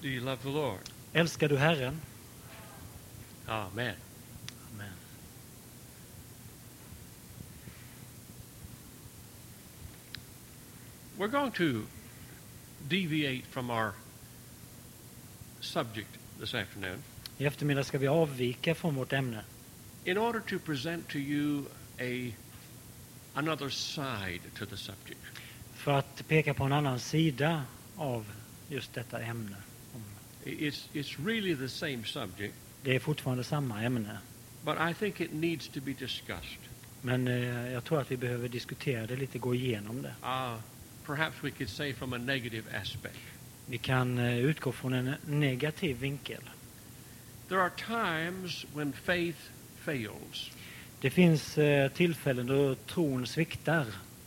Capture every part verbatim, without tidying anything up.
Do you love the Lord? Älskar du Herren? Amen. Amen. We're going to deviate from our subject this afternoon I eftermiddag ska vi avvika från vårt ämne in order to present to you a another side to the subject. för att peka på en annan sida av just detta ämne. It's it's really the same subject, Det är fortfarande samma ämne, but I think it needs to be discussed. men eh, jag tror att vi behöver diskutera det lite, gå igenom det. Uh, perhaps we could say from a negative aspect. Vi kan eh, utgå från en negativ vinkel. There are times when faith fails. Det finns eh, tillfällen då tron sviktar.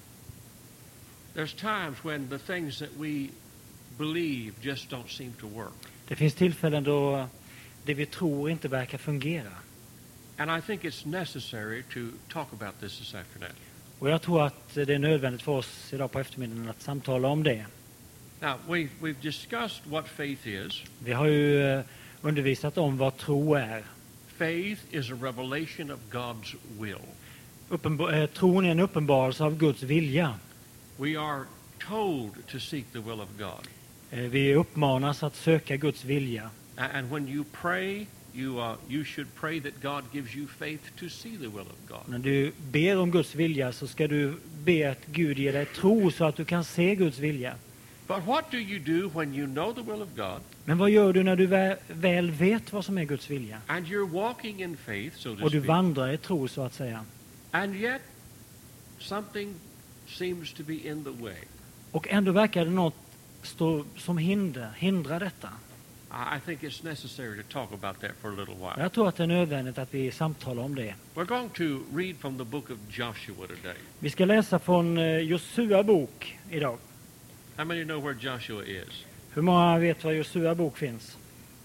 There's times when the things that we believe just don't seem to work. Det finns tillfällen då det vi tror inte verkar fungera. And I think it's necessary to talk about this this afternoon. Och jag tror att det är nödvändigt för oss idag på eftermiddagen att samtala om det. Now, we've, we've discussed what faith is. Vi har ju eh, undervisat om vad tro är. Faith is a revelation of God's will. Uppenbar- eh, tron är en uppenbarelse av Guds vilja. We are told to seek the will of God. Eh, vi uppmanas att söka Guds vilja. A- And when you pray, you, uh, you should pray that God gives you faith to see the will of God. När du ber om Guds vilja så ska du be att Gud ger dig tro så att du kan se Guds vilja. But what do you do when you know the will of God Men vad gör du när du vä- väl vet vad som är Guds vilja? and you're walking in faith, so to Och du speak, vandrar i tro så att säga. and yet something seems to be in the way? Och ändå verkar det något stå som hinder, hindrar detta. I I think it's necessary to talk about that for a little while. Jag tror att det är nödvändigt att vi samtalar om det. We're going to read from the book of Joshua today. Vi ska läsa från eh, Josua bok idag. How many know where Joshua is? Hur många vet var Josua bok finns?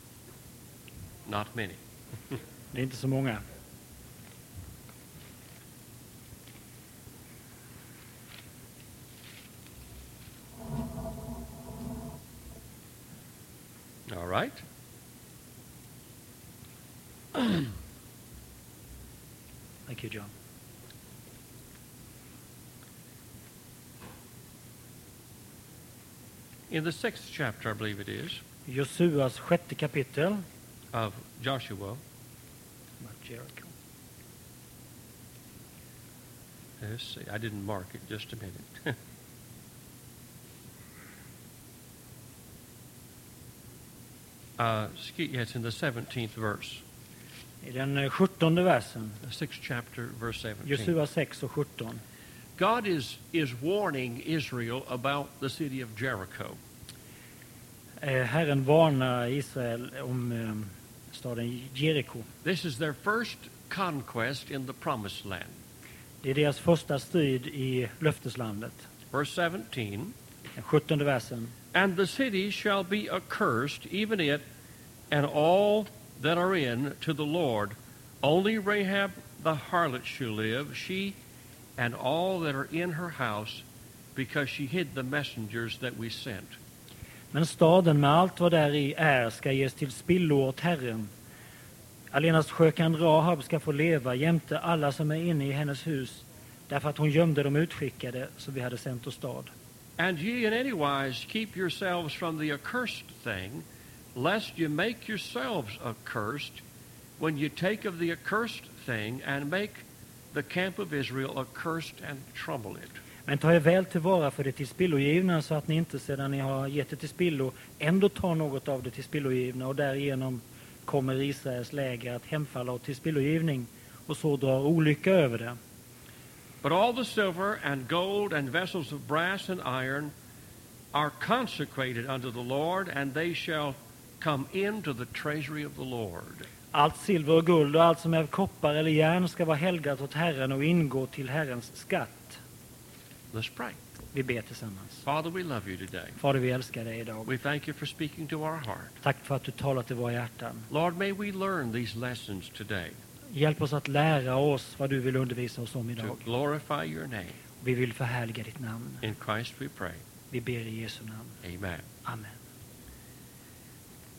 Not many. Det är inte så många. All right. Thank you, John. In the sixth chapter, I believe it is, Josuas sjätte kapitel. of Joshua. Jericho. Let's see. I didn't mark it. Just a minute. uh, ski- yeah, it's in the seventeenth verse. I den eh, sjuttonde versen. The sixth chapter, verse seventeen. Josua sex och sjutton. God is, is warning Israel about the city of Jericho. Eh, Herren varnar Israel om eh, staden Jeriko. This is their first conquest in the promised land. Det är deras första strid i löfteslandet. Verse seventeen. Den sjuttonde versen. And the city shall be accursed, even it and all that are in, to the Lord. Only Rahab the harlot shall live, she and all that are in her house, because she hid the messengers that we sent. Men staden med allt vad där i är ska ges till spillo åt Herren. Allenast skökan Rahab ska få leva jämte alla som är inne i hennes hus, därför att hon gömde de utskickade som vi hade sänt åstad. And ye in any wise keep yourselves from the accursed thing, lest you make yourselves accursed when you take of the accursed thing and make the camp of Israel accursed and trouble it. Men ta er väl tillvara för det tillspillogivna så att ni inte sedan ni har gett det till spillo ändå tar något av det tillspillogivna och därigenom kommer Israels läger att hemfalla åt tillspillogivning och så drar olycka över det. But all the silver and gold and vessels of brass and iron are consecrated unto the Lord, and they shall come into the treasury of the Lord. Allt silver och guld och allt som är av koppar eller järn ska vara helgat åt Herren och ingå till Herrens skatt. Let's pray. Vi ber tillsammans. Father, we love you today. Fader, vi älskar dig idag. We thank you for speaking to our heart. Tack för att du talar till våra hjärtan. Lord, may we learn these lessons today Hjälp oss att lära oss vad du vill undervisa oss om to idag. glorify your name. Vi vill förhärliga ditt namn. In Christ we pray. Vi ber i Jesu namn. Amen. Amen.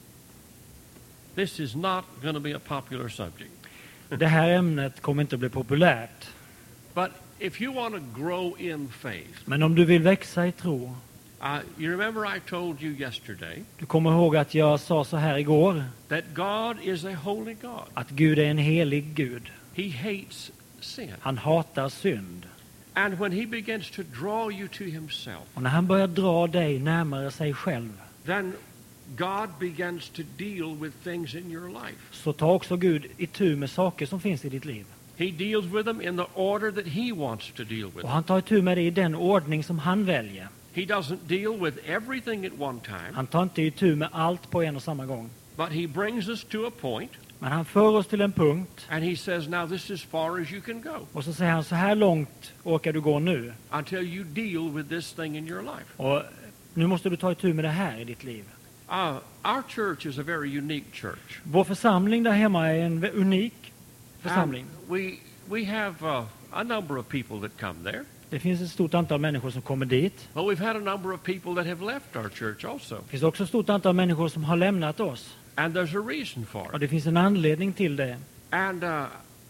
This is not going to be a popular subject. Det här ämnet kommer inte att bli populärt. But if you want to grow in faith, Men om du vill växa i tro, uh, you remember I told you yesterday du kommer ihåg att jag sa så här igår, that God is a holy God. att Gud är en helig Gud. He hates sin. Han hatar synd. And when he begins to draw you to himself, Och när han börjar dra dig närmare sig själv, then God begins to deal with things in your life. så tar också Gud itu med saker som finns i ditt liv. He deals with them in the order that he wants to deal with Och them. han tar itu med det i den ordning som han väljer. He doesn't deal with everything at one time, Han tar inte itu med allt på en och samma gång. but he brings us to a point Men han för oss till en punkt, and he says, now this is as far as you can go och så säger han, så här långt orkar du gå nu. until you deal with this thing in your life. Och nu måste du ta itu med det här i ditt liv. Uh, our church is a very unique church. Vår församling där hemma är en unik And församling. we, we have uh, a number of people that come there, Det finns ett stort antal människor som kommer dit. but we've had a number of people that have left our church also. Det finns också ett stort antal människor som har lämnat oss. And there's a reason for Och it. det finns en anledning till det. And uh,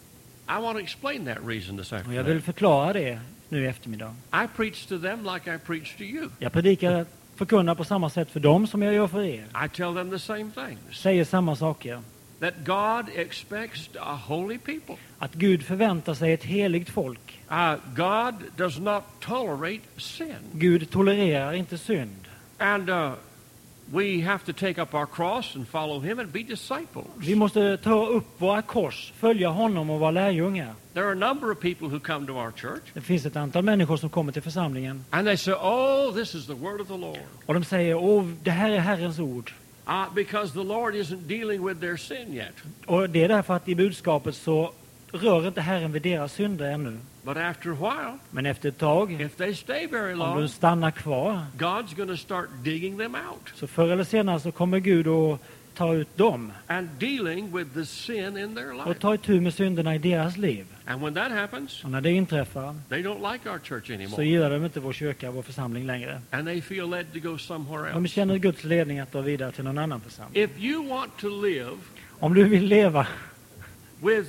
I want to explain that reason this Och jag vill afternoon. förklara det nu i eftermiddag. I preach to them like I preach to you. Jag predikar, förkunnar på samma sätt för dem som jag gör för er. I tell them the same things. Säger samma saker. That God expects a holy people. Att Gud förväntar sig ett heligt folk. Uh, God does not tolerate sin. Gud tolererar inte synd. And uh, we have to take up our cross and follow him and be disciples. Vi måste ta upp våra kors, följa honom och vara lärjungar. There are a number of people who come to our church Det finns ett antal människor som kommer till församlingen. and they say, oh, this is the word of the Lord. Och de säger, åh, det här är Herrens ord. Uh, because the Lord isn't dealing with their sin yet. Och det är därför att i budskapet så rör inte Herren vid deras synder ännu. But after a while, Men efter ett tag, if they stay very om long, du stannar kvar, God's going to start digging them out så förr eller senare så kommer Gud att ta ut dem and dealing with the sin in their och life. ta itu med synderna i deras liv. And when that happens, Och när det inträffar they don't like our church så anymore. gillar de inte vår kyrka, vår församling längre. And they feel led to go somewhere De else. känner Guds ledning att dra vidare till någon annan församling. If you want to live Om du vill leva with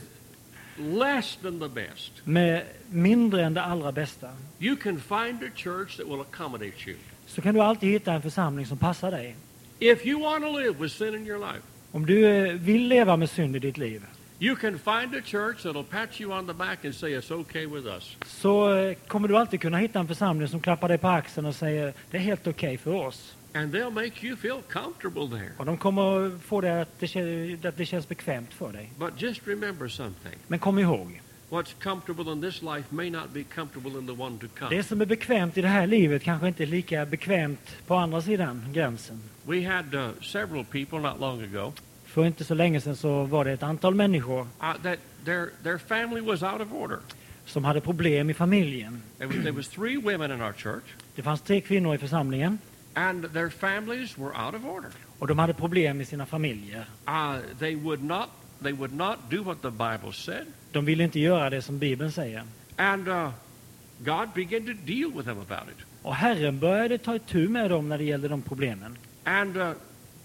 less than the best, med mindre än det allra bästa, you can find a church that will accommodate you. så kan du alltid hitta en församling som passar dig. If you want to live with sin in your life, Om du eh, vill leva med synd i ditt liv, you can find a church that'll pat you on the back and say it's okay with us. så eh, kommer du alltid kunna hitta en församling som klappar dig på axeln och säger det är helt okej för oss. And they'll make you feel comfortable there. Och de kommer få det att det, kän- att det känns bekvämt för dig. But just remember something. Men kom ihåg, What's comfortable in this life may not be comfortable in the one to come. det som är bekvämt i det här livet kanske inte är lika bekvämt på andra sidan gränsen. We had uh, several people not long ago För inte så länge sedan så var det ett antal människor uh, that their their family was out of order. som hade problem i familjen. There was, there was three women in our church, Det fanns tre kvinnor i församlingen and their families were out of order. och de hade problem i sina familjer. Uh, they would not they would not do what the Bible said, De ville inte göra det som Bibeln säger. and uh, God began to deal with them about it. Och Herren började ta itu med dem när det gällde de problemen. And uh,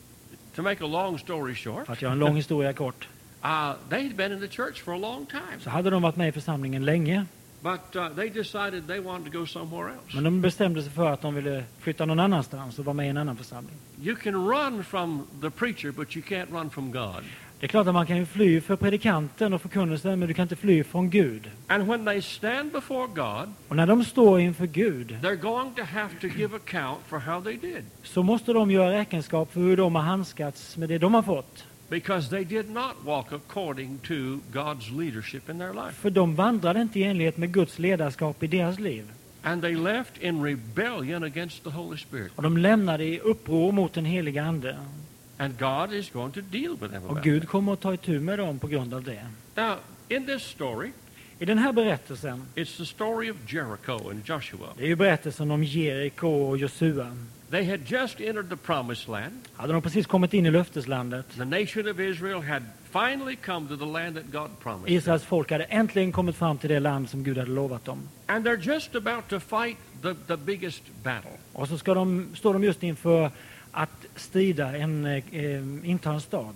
to make a long story short, För att göra en lång historia kort, uh, they had been in the church for a long time, så hade de varit med i församlingen länge. but uh, they decided they wanted to go somewhere else. Men de bestämde sig för att de ville flytta någon annanstans och vara med i en annan församling. You can run from the preacher, but you can't run from God. Det är klart att man kan ju fly för predikanten och förkunnelsen, men du kan inte fly från Gud. And when they stand before God, Och när de står inför Gud they're going to have to give account for how they did, så måste de göra räkenskap för hur de har handskats med det de har fått. because they did not walk according to God's leadership in their life. För de vandrade inte i enlighet med Guds ledarskap i deras liv. And they left in rebellion against the Holy Spirit. Och de lämnade i uppror mot den heliga Ande. And God is going to deal with them Och about Gud that. kommer att ta itu med dem på grund av det. Now, in this story, I den här berättelsen, it's the story of Jericho and Joshua. det är ju berättelsen om Jeriko och Josua. They had just entered the promised land. Hade de precis kommit in i löfteslandet. The nation of Israel had finally come to the land that God promised them. Israels folk hade äntligen kommit fram till det land som Gud hade lovat dem. And they're just about to fight the, the biggest battle. Och så ska de, står de just inför att strida, en, eh, inta en stad.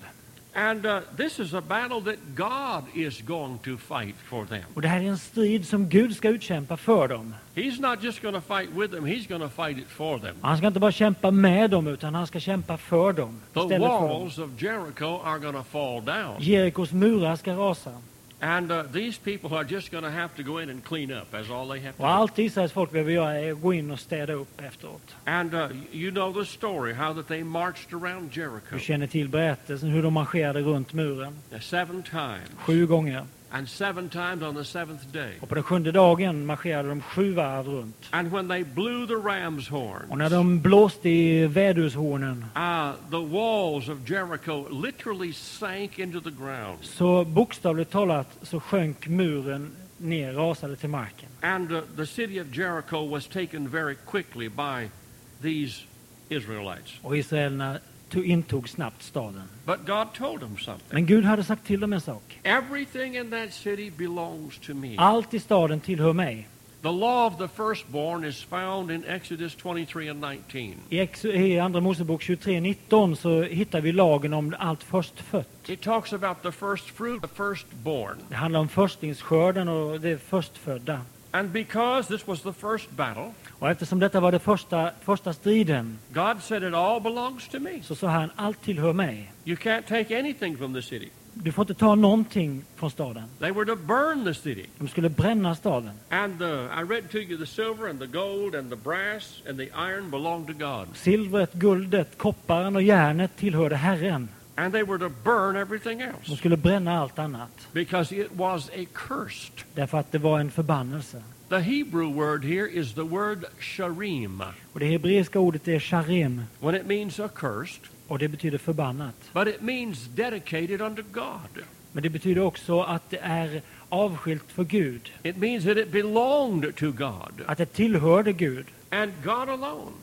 And uh, this is a battle that God is going to fight for them. Och det här är en strid som Gud ska utkämpa för dem. He's not just going to fight with them, he's going to fight it for them. Han ska inte bara kämpa med dem, utan han ska kämpa för dem. The Istället för dem. walls of Jericho are going to fall down. Jerikos murar ska rasa. And uh, these people are just going to have to go in and clean up. That's all they have to Och do. allt Israels folk behöver göra är att gå in och städa upp efteråt. And uh, you know the story, how that they marched around Jericho Du känner till berättelsen hur de marscherade runt muren. uh, seven times. Sju gånger. And seven times on the seventh day. Och på den sjunde dagen marscherade de sju varv runt. And when they blew the ram's horns, Och när de blåste i vädershornen uh, the walls of Jericho literally sank into the ground. så bokstavligt talat så sjönk muren ner, rasade till marken. And uh, the city of Jericho was taken very quickly by these Israelites. Och israelerna tog, intog snabbt staden. But God told them something. Men Gud hade sagt till dem en sak. Everything in that city belongs to me. Allt i staden tillhör mig. The law of the firstborn is found in Exodus twenty-three and nineteen. I, ex- I Andra Mosebok tjugotre nitton så hittar vi lagen om allt förstfött. It talks about the first fruit, the firstborn. Det handlar om förstlingsskörden och det förstfödda. And because this was the first battle, Och eftersom detta var det första, första striden God said it all belongs to me. så sa han, allt tillhör mig. You can't take anything from the city. Du får inte ta någonting från staden. They were to burn the city. De skulle bränna staden. And the, I read to you the silver and the gold and the brass and the iron belonged to God. Silvret, guldet, kopparen och järnet tillhörde Herren. And they were to burn everything De else skulle bränna allt annat. because it was a cursed. Därför att det var en förbannelse. The Hebrew word here is the word sharim. Och det hebreiska ordet är sharim. When it means accursed, Och det betyder förbannat. but it means dedicated unto God. Men det betyder också att det är avskilt för Gud. It means that it belonged to God Att det tillhörde Gud. and God alone.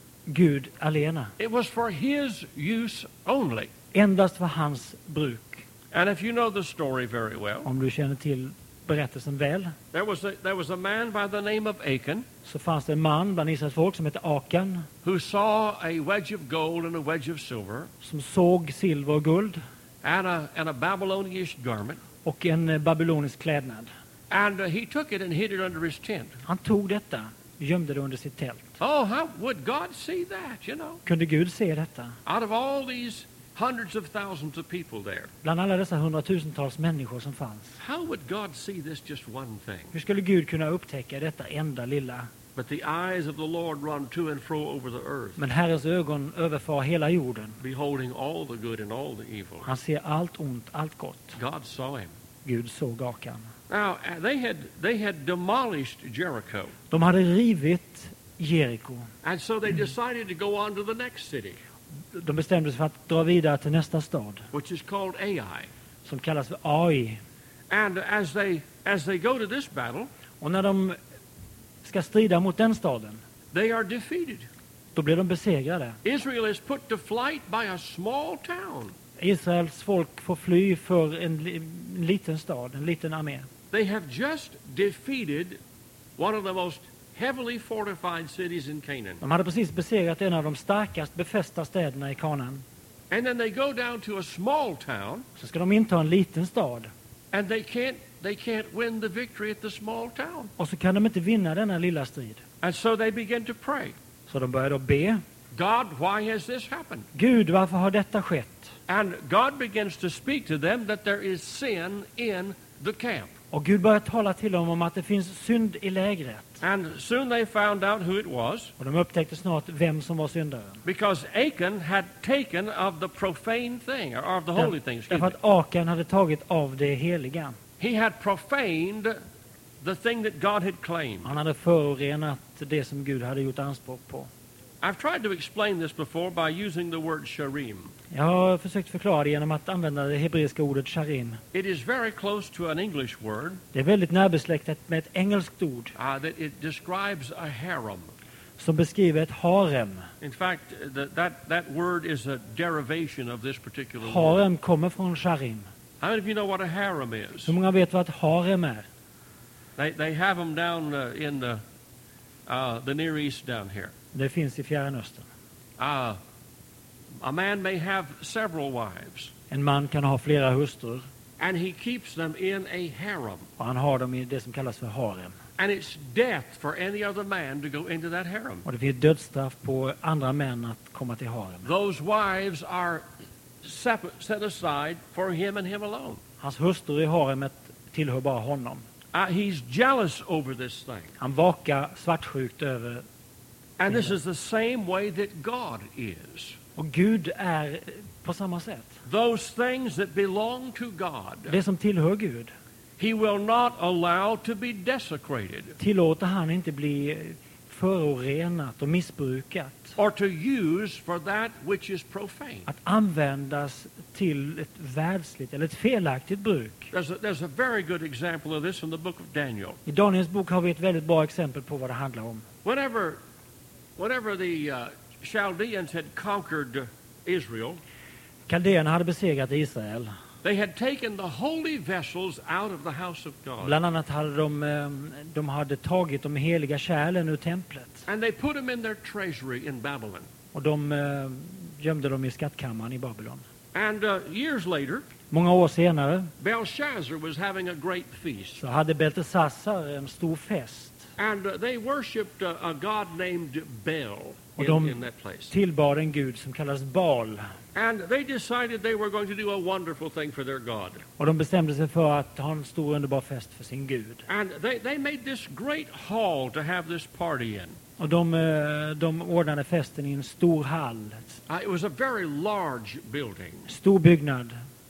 Gud alena. It was for his use only. Endast för hans bruk. And if you know the story very well, Om du känner till berättelsen väl there was a, there was a man by the name of Achan så fanns det en man bland Israels folk som hette Akan who saw a wedge of gold and a wedge of silver som såg silver och guld and a, and a Babylonish garment. och en eh, babylonisk klädnad. And uh, he took it and hid it under his tent. Han tog detta, gömde det under sitt tält. Oh, how would God see that, you know? Kunde Gud se detta? Out of all these hundreds of thousands of people there, Bland alla dessa hundratusentals människor som fanns. how would God see this just one thing? Hur skulle Gud kunna upptäcka detta enda lilla? But the eyes of the Lord run to and fro over the earth, Men Herrens ögon överfar hela jorden. beholding all the good and all the evil. Han ser allt ont, allt gott. God saw him. Gud såg Akan. Now, uh, they had they had demolished Jericho, De hade rivit Jeriko. and so they decided to go on to the next city, De bestämde sig för att dra vidare till nästa stad which is called Ai. som kallas för Ai. And as they as they go to this battle, Och när de ska strida mot den staden, they are defeated. då blir de besegrade. Israel is put to flight by a small town. Israels folk får fly för en, li- en liten stad, en liten armé. They have just defeated one of the most heavily fortified cities in Canaan. De hade precis besegrat en av de starkast befästa städerna i Kanaan. And then they go down to a small town, Så ska de inta en liten stad. and they can't they can't win the victory at the small town. Och så kan de inte vinna denna lilla strid. And so they begin to pray. Så de börjar då be. God, why has this happened? Gud, varför har detta skett? And God begins to speak to them that there is sin in the camp. Och Gud börjar tala till dem om att det finns synd i lägret. And soon they found out who it was, Och de upptäckte snart vem som var syndaren. because Achan had taken of the profane thing, or of the holy thing, excuse Därför me. att Akan hade tagit av det heliga. He had profaned the thing that God had claimed. Han hade förorenat det som Gud hade gjort anspråk på. I've tried to explain this before by using the word sharim. Jag har försökt förklara det genom att använda det hebreiska ordet sharim. It is very close to an English word Det är väldigt närbesläktat med ett engelskt ord uh, that it describes a harem. som beskriver ett harem. In fact, the, that, that word is a derivation of this particular word. Harem kommer från sharim. How many of you know what a harem is? Hur många vet vad ett harem är? They, they have them down uh, in the, uh, the Near East down here. Det finns i Fjärran Östern. Uh, a man may have several wives. En man kan ha flera hustrur and he keeps them in a harem. och han har dem i det som kallas för harem. And it's death for any other man to go into that harem. Och det finns dödsstraff på andra män att komma till harem. Those wives are sep- set aside for him and him alone. Hans hustrur i haremet tillhör bara honom. Uh, he's jealous over this thing. Han vakar svartsjukt över. And this is the same way that God is. Och Gud är på samma sätt. Those things that belong to God, Det som tillhör Gud he will not allow to be desecrated tillåter han inte bli förorenat och missbrukat. or to use for that which is profane. Att användas till ett världsligt eller ett felaktigt bruk. There's a, there's a very good example of this in the book of Daniel. I Daniels bok har vi ett väldigt bra exempel på vad det handlar om. Whenever, whenever the uh, Chaldeans had conquered Israel, Kaldéerna hade besegrat Israel. they had taken the holy vessels out of the house of God. Bland annat hade de, eh, de hade tagit de heliga kärlen ur templet. And they put them in their treasury in Babylon. Och de eh, gömde dem i skattkammaren i Babylon. And uh, years later, Många år senare Belshazzar was having a great feast. så hade Beltesassar en stor fest. And uh, they worshipped uh, a god named Bel Och in, de in that place. tillbad en gud som kallas Baal. And they decided they were going to do a wonderful thing for their God. Och de bestämde sig för att ha en stor underbar fest för sin gud. And they, they made this great hall to have this party in. Och de, eh, de ordnade festen i en stor hall. Uh, it was a very large building. Stor byggnad.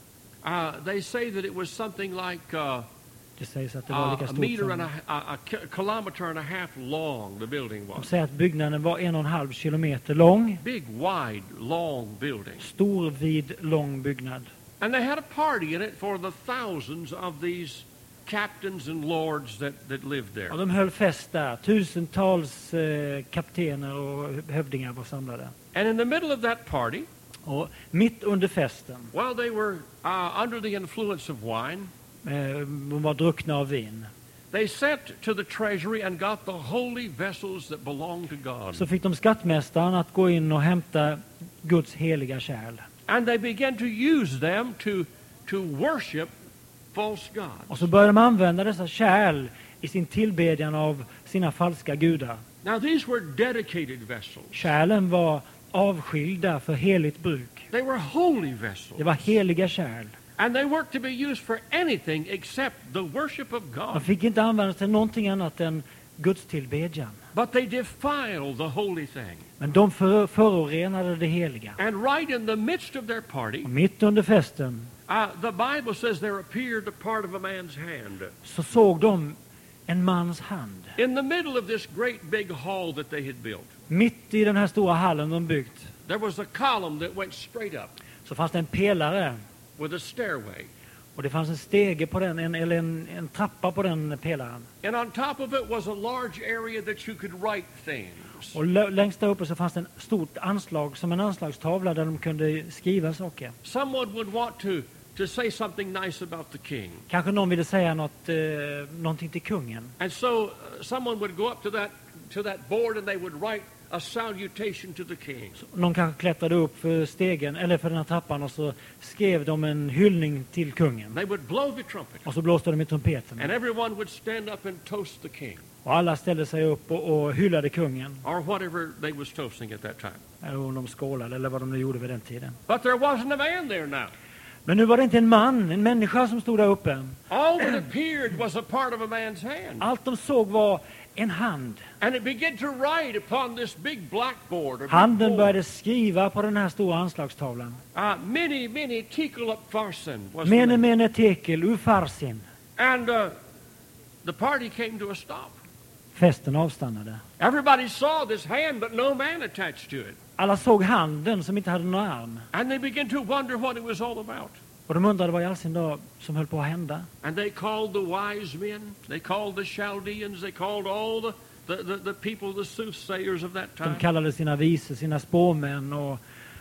Uh, they say that it was something like uh, Det sägs att det var uh, lika a stort meter and som... a, a, a ki- kilometer and a half long, the building De was. säger att byggnaden var en och en halv kilometer lång. Big, wide, long building. Stor, vid, lång byggnad. And they had a party in it for the thousands of these captains and lords that, that lived there. Och de höll fest där. Tusentals eh, kaptener och hövdingar var samlade. And in the middle of that party, Och mitt under festen, while they were uh, under the influence of wine, eh, de var druckna av vin, they sent to the treasury and got the holy vessels that belonged to God. så fick de skattmästaren att gå in och hämta Guds heliga kärl. And they began to use them to, to worship false Och gods. så började de använda dessa kärl i sin tillbedjan av sina falska gudar. Now these were dedicated vessels. Kärlen var avskilda för heligt bruk. They were holy vessels. Det var heliga kärl. And they weren't to be used for anything except the worship of De God. fick inte användas till någonting annat än Guds tillbedjan. But they defiled the holy thing. Men de för, förorenade det heliga. And right in the midst of their party, Och mitt under festen uh, the Bible says there appeared a part of a man's hand. så såg de en mans hand. In the middle of this great big hall that they had built, Mitt i den här stora hallen de byggt there was a column that went straight up så fanns det en pelare. with a stairway. Och det fanns en stege på den, en, eller en, en trappa på den pelaren. And on top of it was a large area that you could write things. Och l- längst där uppe så fanns det en stort anslag, som en anslagstavla där de kunde skriva saker. Someone would want to, to say something nice about the king. Kanske någon ville säga något, eh, någonting till kungen. And so uh, someone would go up to that, to that board and they would write a salutation to the king. Någon kanske klättrade upp för stegen eller för den här trappan och så skrev de en hyllning till kungen. They would blow the trumpet. Och så blåste de i trumpeten. And everyone would stand up and toast the king, Och alla ställde sig upp och, och hyllade kungen. or whatever they was toasting at that time. Eller om de skålade eller vad de nu gjorde vid den tiden. But there wasn't a man there now. Men nu var det inte en man, en människa som stod där uppe. All that appeared was a part of a man's hand. Allt de såg var en hand. And it began to write upon this big blackboard. Or big Handen board. började skriva på den här stora anslagstavlan. Uh, many, many tekel up farsen was the Mene name. mene tekel ufarsin. And uh, the party came to a stop. Festen avstannade. Everybody saw this hand, but no man attached to it. Alla såg handen som inte hade någon arm. And they began to wonder what it was all about. Och de undrade vad i all sin dag som höll på att hända. And they called the wise men, they called the Chaldeans, they called all the, the, the, the people, the soothsayers of that De time. kallade sina vise, sina spåmän och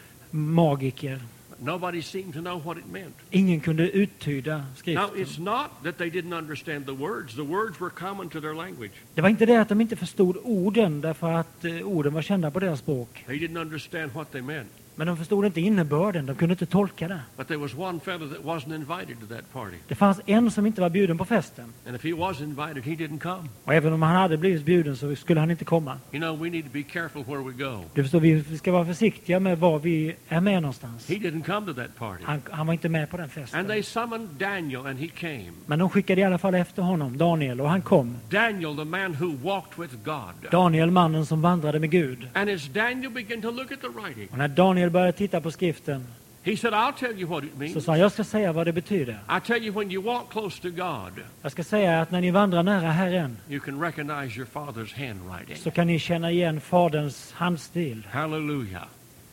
magiker. Nobody seemed to know what it meant. Ingen kunde uttyda Now, skriften. it's not that they didn't understand the words. The words were common to their language. Det var inte det att de inte förstod orden därför att eh, orden var kända på deras språk. They didn't understand what they meant. Men de förstod inte innebörden, de kunde inte tolka det. But there was one fellow that wasn't invited to that party. Det fanns en som inte var bjuden på festen. And if he was invited, he didn't come. Och även om han hade blivit bjuden så skulle han inte komma. You know, we need to be careful where we go. Du förstår, vi ska vara försiktiga med var vi är med någonstans. He didn't come to that party. Han, han var inte med på den And festen. they summoned Daniel, and he came. Men de skickade i alla fall efter honom, Daniel, och han kom. Daniel, the man who walked with God. Daniel, mannen som vandrade med Gud. And as Daniel began to look at the writing, Och när Daniel började titta på skriften he said, I'll tell you what it så means. sa han, jag ska säga vad det betyder. I tell you, when you walk close to God, Jag ska säga att när ni vandrar nära Herren you can recognize your father's handwriting. så kan ni känna igen faderns handstil. Hallelujah.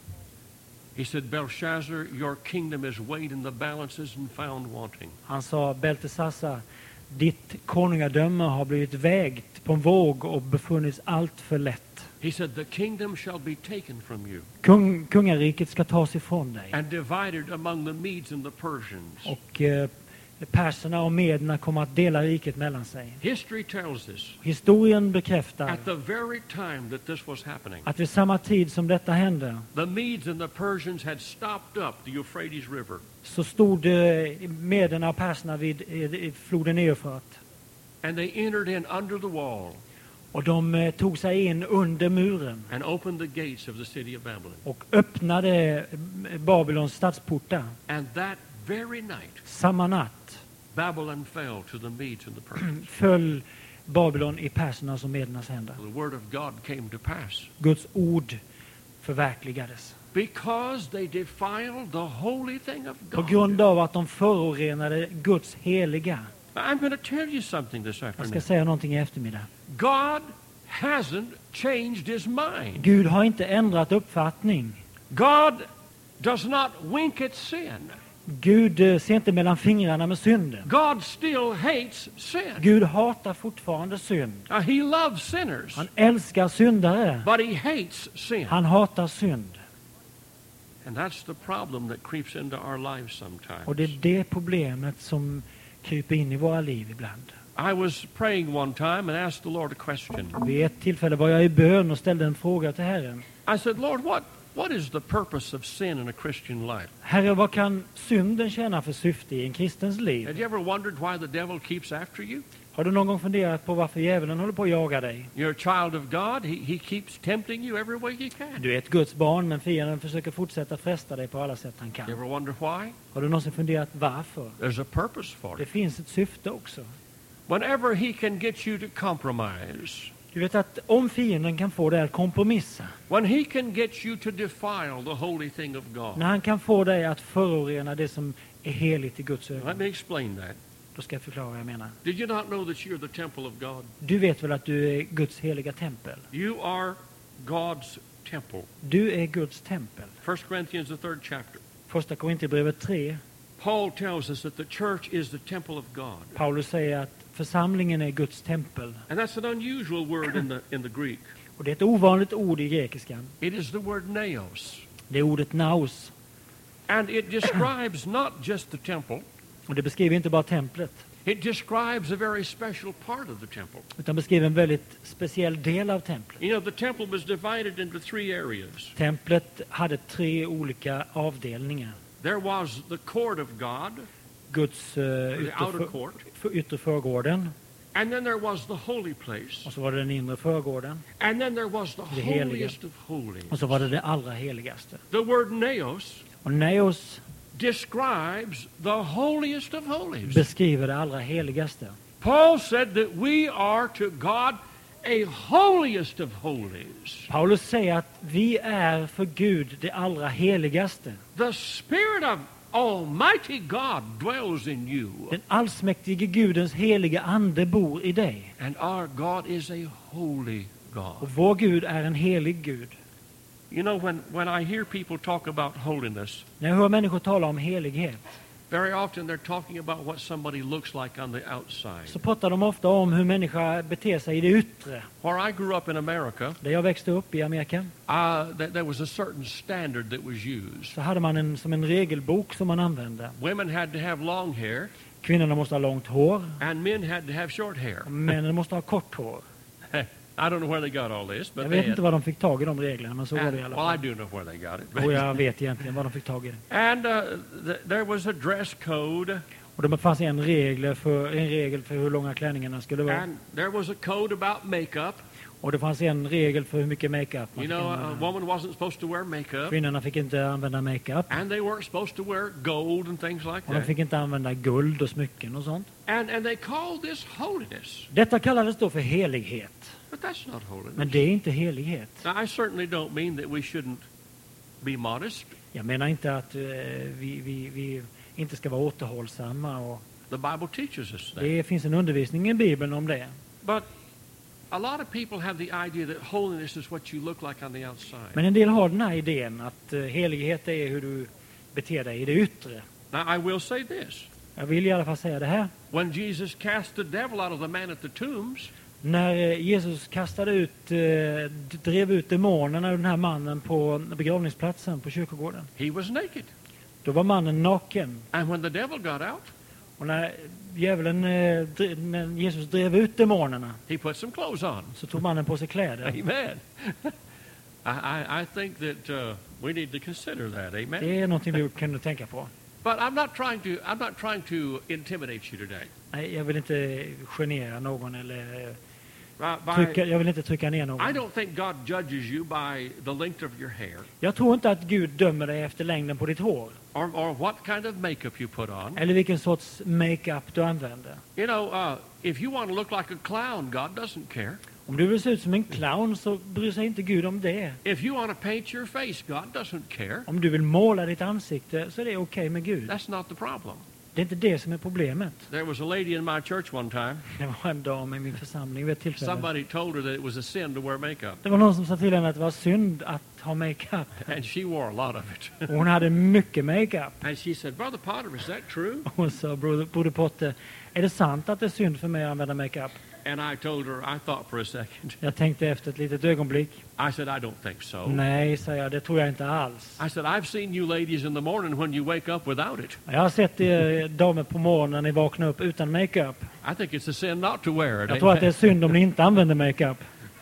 He said, Belshazzar, your kingdom is weighed in the balances and found wanting. Han sa, Beltesassar, ditt konungadöme har blivit vägt på en våg och befunnits allt för lätt. He said, the kingdom shall be taken from you Kung, kungariket ska tas ifrån dig. and divided among the Medes and the Persians. Och eh, perserna och mederna kommer att dela riket mellan sig. History tells us, Historien bekräftar at the very time that this was happening, att vid samma tid som detta hände the Medes and the Persians had stopped up the Euphrates River. så stod eh, mederna och perserna vid eh, floden Eufrat. And they entered in under the wall Och de eh, tog sig in under muren and opened the gates of the city of Babylon. och öppnade eh, Babylons stadsportar. And that very night, Samma natt Babylon fell to the Medes and the Persians. föll Babylon i persernas och medernas händer. The word of God came to pass. Guds ord förverkligades. Because they defiled the holy thing of På God. grund av att de förorenade Guds heliga. I'm going to tell you something this Jag ska afternoon. säga någonting i eftermiddag. God hasn't changed his mind. Gud har inte ändrat uppfattning. God does not wink at sin. Gud eh, ser inte mellan fingrarna med synden. God still hates sin. Gud hatar fortfarande synd. Uh, he loves sinners, Han älskar syndare. but he hates sin. Han hatar synd. And that's the problem that creeps into our lives sometimes. Och det är det problemet som kryper in i våra liv ibland. I was praying one time and asked the Lord a question. Vid ett tillfälle var jag i bön och ställde en fråga till Herren. I said, Lord, what, what is the purpose of sin in a Christian life? Herre, vad kan synden tjäna för syfte i en kristens liv? Have you ever wondered why the devil keeps after you? Har du någon gång funderat på varför djävulen håller på att jaga dig? You're a child of God. He, he keeps tempting you every way he can. Du är ett Guds barn, men fienden försöker fortsätta fresta dig på alla sätt han You kan. ever wonder why? Har du någonsin funderat varför? There's a purpose for Det it. finns ett syfte också. Whenever he can get you to compromise, Du vet att om fienden kan få dig att kompromissa, when he can get you to defile the holy thing of God. när han kan få dig att förorena det som är heligt i Guds Let ögon, me explain that. då ska jag förklara vad jag menar. Did you not know that you're the temple of God? Du vet väl att du är Guds heliga tempel? You are God's temple. Du är Guds tempel. First Corinthians, the third chapter. Första Korinthierbrevet tre, Paul tells us that the church is the temple of God. Paulus säger att församlingen är Guds tempel. And that's an unusual word in the, in the Greek. Och det är ett ovanligt ord i grekiskan. It is the word naos. Det är ordet naos. And it describes not just the temple. Och det beskriver inte bara templet, It describes a very special part of the temple. utan beskriver en väldigt speciell del av templet. You know, the temple was divided into three areas. Templet hade tre olika avdelningar. There was the court of God, Guds uh, the outer yttre, court. för, yttre förgården, And then there was the holy place. och så var det den inre förgården, And then there was the Det heliga. holiest of holies. och så var det det allra heligaste. The word naos Och naos describes the holiest of holies. beskriver det allra heligaste. Paul said that we are to God a holiest of holies. Paulus säger att vi är för Gud det allra heligaste. The Spirit of Almighty God dwells in you. Den allsmäktige Gudens heliga ande bor i dig. And our God is a holy Och God. vår Gud är en helig Gud. You know, when, when I hear people talk about holiness, När jag hör människor tala om helighet very often they're talking about what somebody looks like on the outside. så pratar de ofta om hur människa beter sig i det yttre. Where I grew up in America, Där jag växte upp i Amerika uh, th- there was a certain standard that was used. så hade man en, som en regelbok som man använde. Women had to have long hair, Kvinnorna måste ha långt hår and men had to have short hair. och männen måste ha kort hår. I don't know where they got all this, but Jag they vet had. inte var de fick tag i de reglerna, men så var And, det i alla well, I fall. do know where they got it. Och jag vet egentligen var de fick tag i det. And uh, th- there was a dress code, Och det fanns en regel för, en regel för hur långa klänningarna skulle vara. and there was a code about makeup. Och det fanns en regel för hur mycket makeup man You fick know, a använda. woman wasn't supposed to wear makeup, Kvinnorna fick inte använda makeup. and they weren't supposed to wear gold and things like Och de that. fick inte använda guld och smycken och sånt. And and they called this holiness, Detta kallades då för helighet. but that's not holiness. Men det är inte helighet. Now, I certainly don't mean that we shouldn't be modest. Jag menar inte att eh, vi, vi, vi inte ska vara återhållsamma. Och The Bible teaches us that. det finns en undervisning i Bibeln om det. But a lot of people have the idea that holiness is what you look like on the outside. Men en del har den här idén att eh, helighet är hur du beter dig i det yttre. Now, I will say this. Jag vill i alla fall säga det här. When Jesus cast the devil out of the man at the tombs, När eh, Jesus kastade ut, eh, drev ut demonerna ur den här mannen på begravningsplatsen på kyrkogården. he was naked. Då var mannen naken. And when the devil got out, Och när djävulen, eh, dre- när Jesus drev ut demonerna he put some clothes on. så tog mannen på sig kläder. Amen. I, I, I think that uh, we need to consider that. Amen. Det är någonting vi kunde tänka på. But I'm not trying to. I'm not trying to intimidate you today. Nej, jag vill inte genera någon eller eh, Uh, by, trycka, jag vill inte trycka ner någon. I don't think God judges you by the length of your hair Jag tror inte att Gud dömer dig efter längden på ditt hår. or, or what kind of makeup you put on. Eller vilken sorts makeup du använder. You know, uh, if you want to look like a clown, God doesn't care. Om du vill se ut som en clown så bryr sig inte Gud om det. If you want to paint your face, God doesn't care. Om du vill måla ditt ansikte så är det okej med Gud. That's not the problem. Det är inte det som är problemet. There was a lady in my church one time. Det var en dam i min församling vid ett tillfälle. Somebody told her that it was a sin to wear makeup, Det var någon som sa till henne att det var synd att ha makeup. and she wore a lot of it. Och hon hade mycket makeup. And she said, "Brother Potter, is that true?" Och sa broder, broder Potter, är det sant att det är synd för mig att använda makeup? And I told her, I thought for a second. Jag tänkte efter ett litet ögonblick. I said, I don't think so. Nej, sa jag, det tror jag inte alls. I said, I've seen you ladies in the morning when you wake up without it. Jag har sett er damer på morgonen när ni vaknar upp utan makeup. I think it's a sin not to wear it. Jag tror att det är synd om ni inte använder makeup.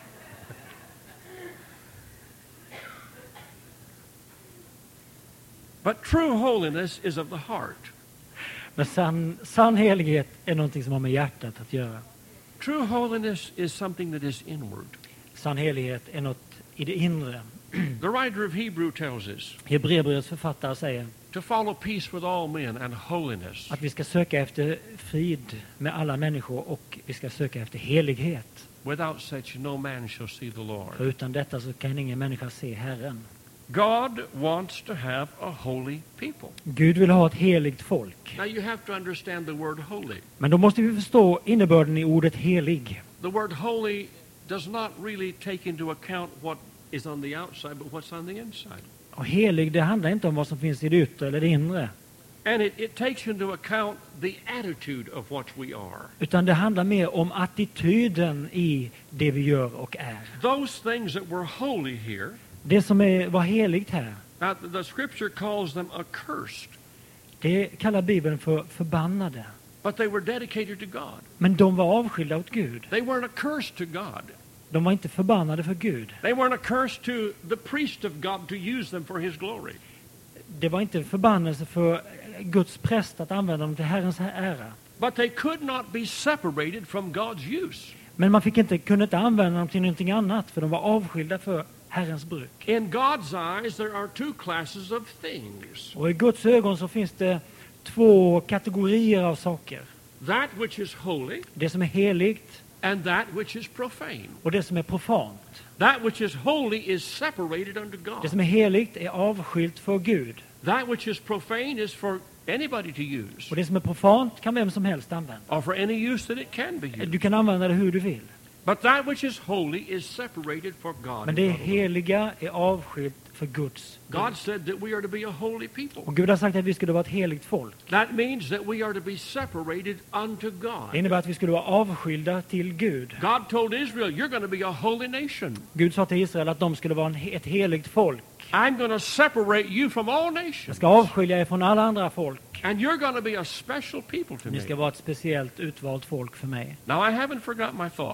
But true holiness is of the heart. Men sann, sann helighet är någonting som har med hjärtat att göra. True holiness is something that is inward. Sann helighet är något i det inre. The writer of Hebrew tells us Hebreerbrevets författare säger to follow peace with all men and holiness. att vi ska söka efter frid med alla människor och vi ska söka efter helighet. Without such no man shall see the Lord. För utan detta så kan ingen människa se Herren. God wants to have a holy people. Gud vill ha ett heligt folk. Now you have to understand the word holy. Men då måste vi förstå innebörden i ordet helig. The word holy does not really take into account what is on the outside, but what's on the inside. Och helig, det handlar inte om vad som finns i det yttre eller det inre. And it, it takes into account the attitude of what we are. Utan det handlar mer om attityden i det vi gör och är. Those things that were holy here, Det som är, var heligt här, now the scripture calls them accursed, det kallar Bibeln för förbannade. but they were dedicated to God. Men de var avskilda åt Gud. They weren't accursed to God. De var inte förbannade för Gud. They weren't accursed to the priest of God to use them for his glory. Det var inte en förbannelse för Guds präst att använda dem till Herrens ära. But they could not be separated from God's use. Men man fick inte, kunde inte använda dem till någonting annat för de var avskilda för Herrens bruk. In God's eyes, there are two classes of things. Och i Guds ögon så finns det två kategorier av saker. That which is holy Det som är heligt and that which is profane. och det som är profant. That which is holy is separated unto Det God. som är heligt är avskilt för Gud. That which is profane is for anybody to use, Och det som är profant kan vem som helst använda. or for any use that it can be used. Du kan använda det hur du vill. But that which is holy is separated for God. Men det heliga är avskilt för Guds bruk. God said that we are to be a holy people. Och Gud har sagt att vi skulle vara ett heligt folk. That means that we are to be separated unto Det God. innebär att vi skulle vara avskilda till Gud. God told Israel, you're going to be a holy nation. Gud sa till Israel att de skulle vara en, ett heligt folk. I'm going to separate you from all Jag nations. ska avskilja er från alla andra folk. And you're going to be a special people to Ni me. ska vara ett speciellt utvalt folk för mig. Now, I haven't forgot my thought.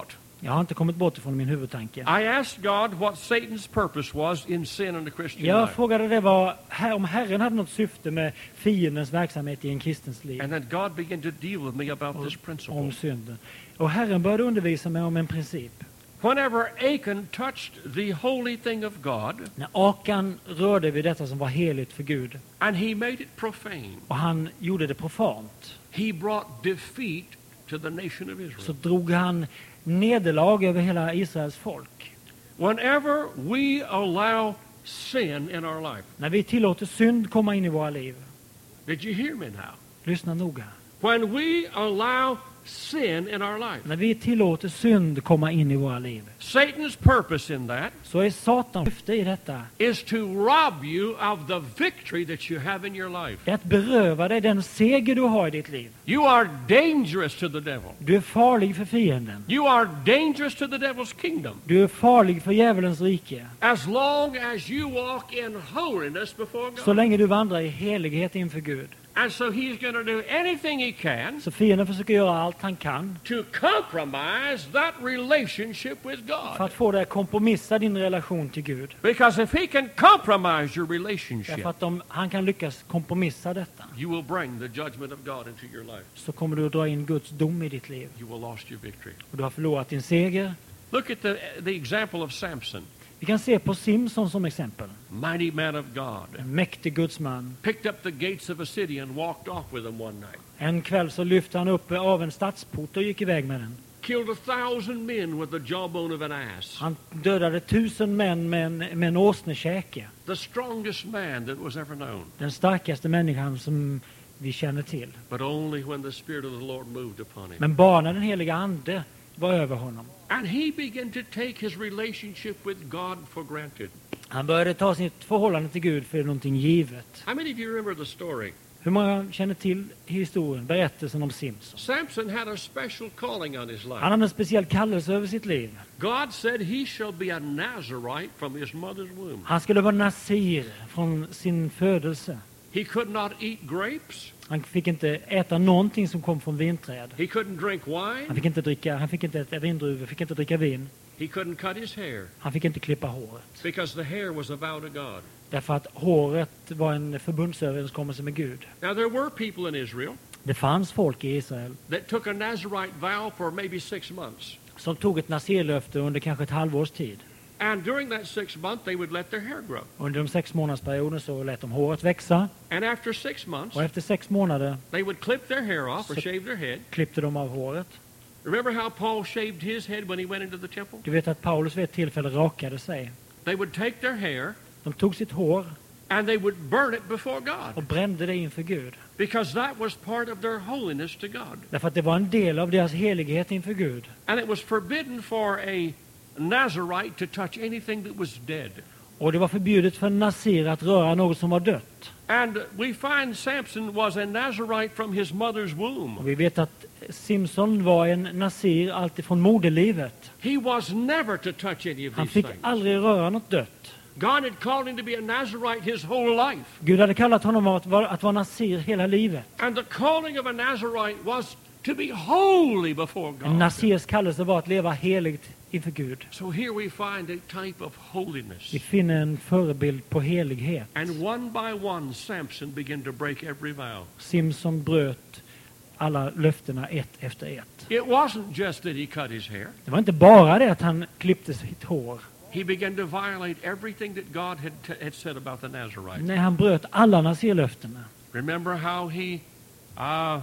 Jag har inte kommit bort ifrån min huvudtanke. I asked God what Satan's purpose was in sin in the Christian Jag life. frågade det var, om Herren hade något syfte med fiendens verksamhet i en kristens liv. And then God began to deal with me about this principle. Om synden. Och Herren började undervisa mig om en princip. Whenever Achan touched the holy thing of God, När Akan rörde vid detta som var heligt för Gud and he made it profane, och han gjorde det profant, he brought defeat to the nation of så Israel. drog han nederlag över hela Israels folk. Whenever we allow sin in our life, När vi tillåter synd komma in i våra liv, did you hear me now? lyssna noga. When we allow sin in our life, När vi tillåter synd komma in i våra liv, Satan's purpose in that så är Satans syfte i detta is to rob you of the victory that you have in your life. är att beröva dig den seger du har i ditt liv. You are dangerous to the devil. Du är farlig för fienden. You are dangerous to the devil's kingdom. Du är farlig för djävulens rike. As long as you walk in holiness before Så God. länge du vandrar i helighet inför Gud. And so he's going to do anything he can Så fienden försöker göra allt han kan to compromise that relationship with för God. att få dig att kompromissa din relation till Gud. Because if he can compromise your relationship, Därför att om han kan lyckas kompromissa detta, you will bring the judgment of God into your life. så kommer du att dra in Guds dom i ditt liv. You will lost your victory. Och du har förlorat din seger. Look at the, the example of Samson, Vi kan se på Simson som exempel. mighty man of God. En mäktig gudsman. Picked up the gates of a city and walked off with them one night. En kväll så lyfte han upp av en stadsport och gick iväg med den. Killed a thousand men with the jawbone of an ass. Han dödade tusen män med en, med en åsnekäke. The strongest man that was ever known. Den starkaste människan som vi känner till. But only when the Spirit of the Lord moved upon him. Men bara när den heliga ande var över honom. And he began to take his relationship with God for granted. Han började ta sitt förhållande till Gud för någonting givet. How many of you remember the story? Hur många känner till historien, berättelsen om Simson? Samson had a special calling on his Han life. hade en speciell kallelse över sitt liv. God said he shall be a Nazarite from his mother's womb. Han skulle vara nasir från sin födelse. He could not eat grapes. Han fick inte äta någonting som kom från vinträd. He couldn't drink Han wine. fick inte dricka, han fick inte äta vindruvor, fick inte dricka vin. He couldn't cut his hair Han fick inte klippa håret. because the hair was a vow to God. Därför att håret var en förbundsöverenskommelse med Gud. Now there were people in Israel Det fanns folk i Israel that took a Nazarite vow for maybe six months. som tog ett nasirlöfte under kanske ett halvårs tid. And during that six months, they would let their hair grow. Under de sex månadsperioden så lät de håret växa. And after six months, Och efter sex månader they would clip their hair off or So- shave their head. klippte de av håret. Remember how Paul shaved his head when he went into the temple? Du vet att Paulus vid ett tillfälle rakade sig. They would take their hair De tog sitt hår and they would burn it before och God brände det inför Gud. because that was part of their holiness to God. Därför att det var en del av deras helighet inför Gud. And it was forbidden for a Nazarite to touch anything that was dead. Och det var förbjudet för en nasir att röra något som var dött. And we find Samson was a Nazarite from his mother's womb. Och vi vet att Simson var en nasir alltifrån moderlivet. He was never to touch any of Han these fick things. aldrig röra något dött. God had called him to be a Nazarite his whole life. Gud hade kallat honom att vara, att vara nasir hela livet. And the calling of a Nazarite was to be holy before En God. nasirs kallelse var att leva heligt inför Gud. So here we find a type of holiness. Vi finner en förebild på helighet. And one by one, Samson began to break every vow. Simson bröt alla löftena ett efter ett. It wasn't just that he cut his hair. Det var inte bara det att han klippte sitt hår. He began to violate everything that God had, t- had said about the Nazarite. Nej, han bröt alla nasirlöftena. Remember how he uh,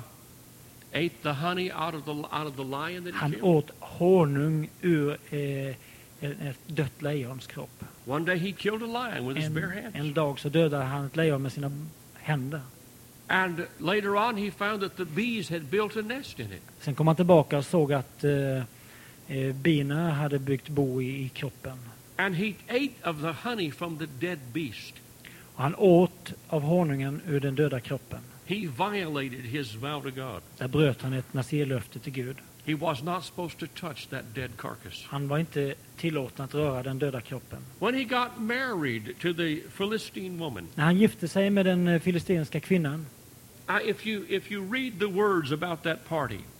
ate the honey out of the out of the lion that he Han killed? åt honung ur eh, ett dött lejons kropp. One day he killed a lion with his En, bare hands. en dag så dödade han ett lejon med sina händer. And later on he found that the bees had built a nest in it. Sen kom han tillbaka och såg att eh, eh, bina hade byggt bo i, i kroppen. And he ate of the honey from the dead beast. Och han åt av honungen ur den döda kroppen. He violated his vow to God. Där bröt han ett nasirlöfte till Gud. He was not supposed to touch that dead carcass. Han var inte tillåten att röra den döda kroppen. When he got married to the Philistine woman, När han gifte sig med den eh, filistenska kvinnan, uh, if you if you read the words about that party,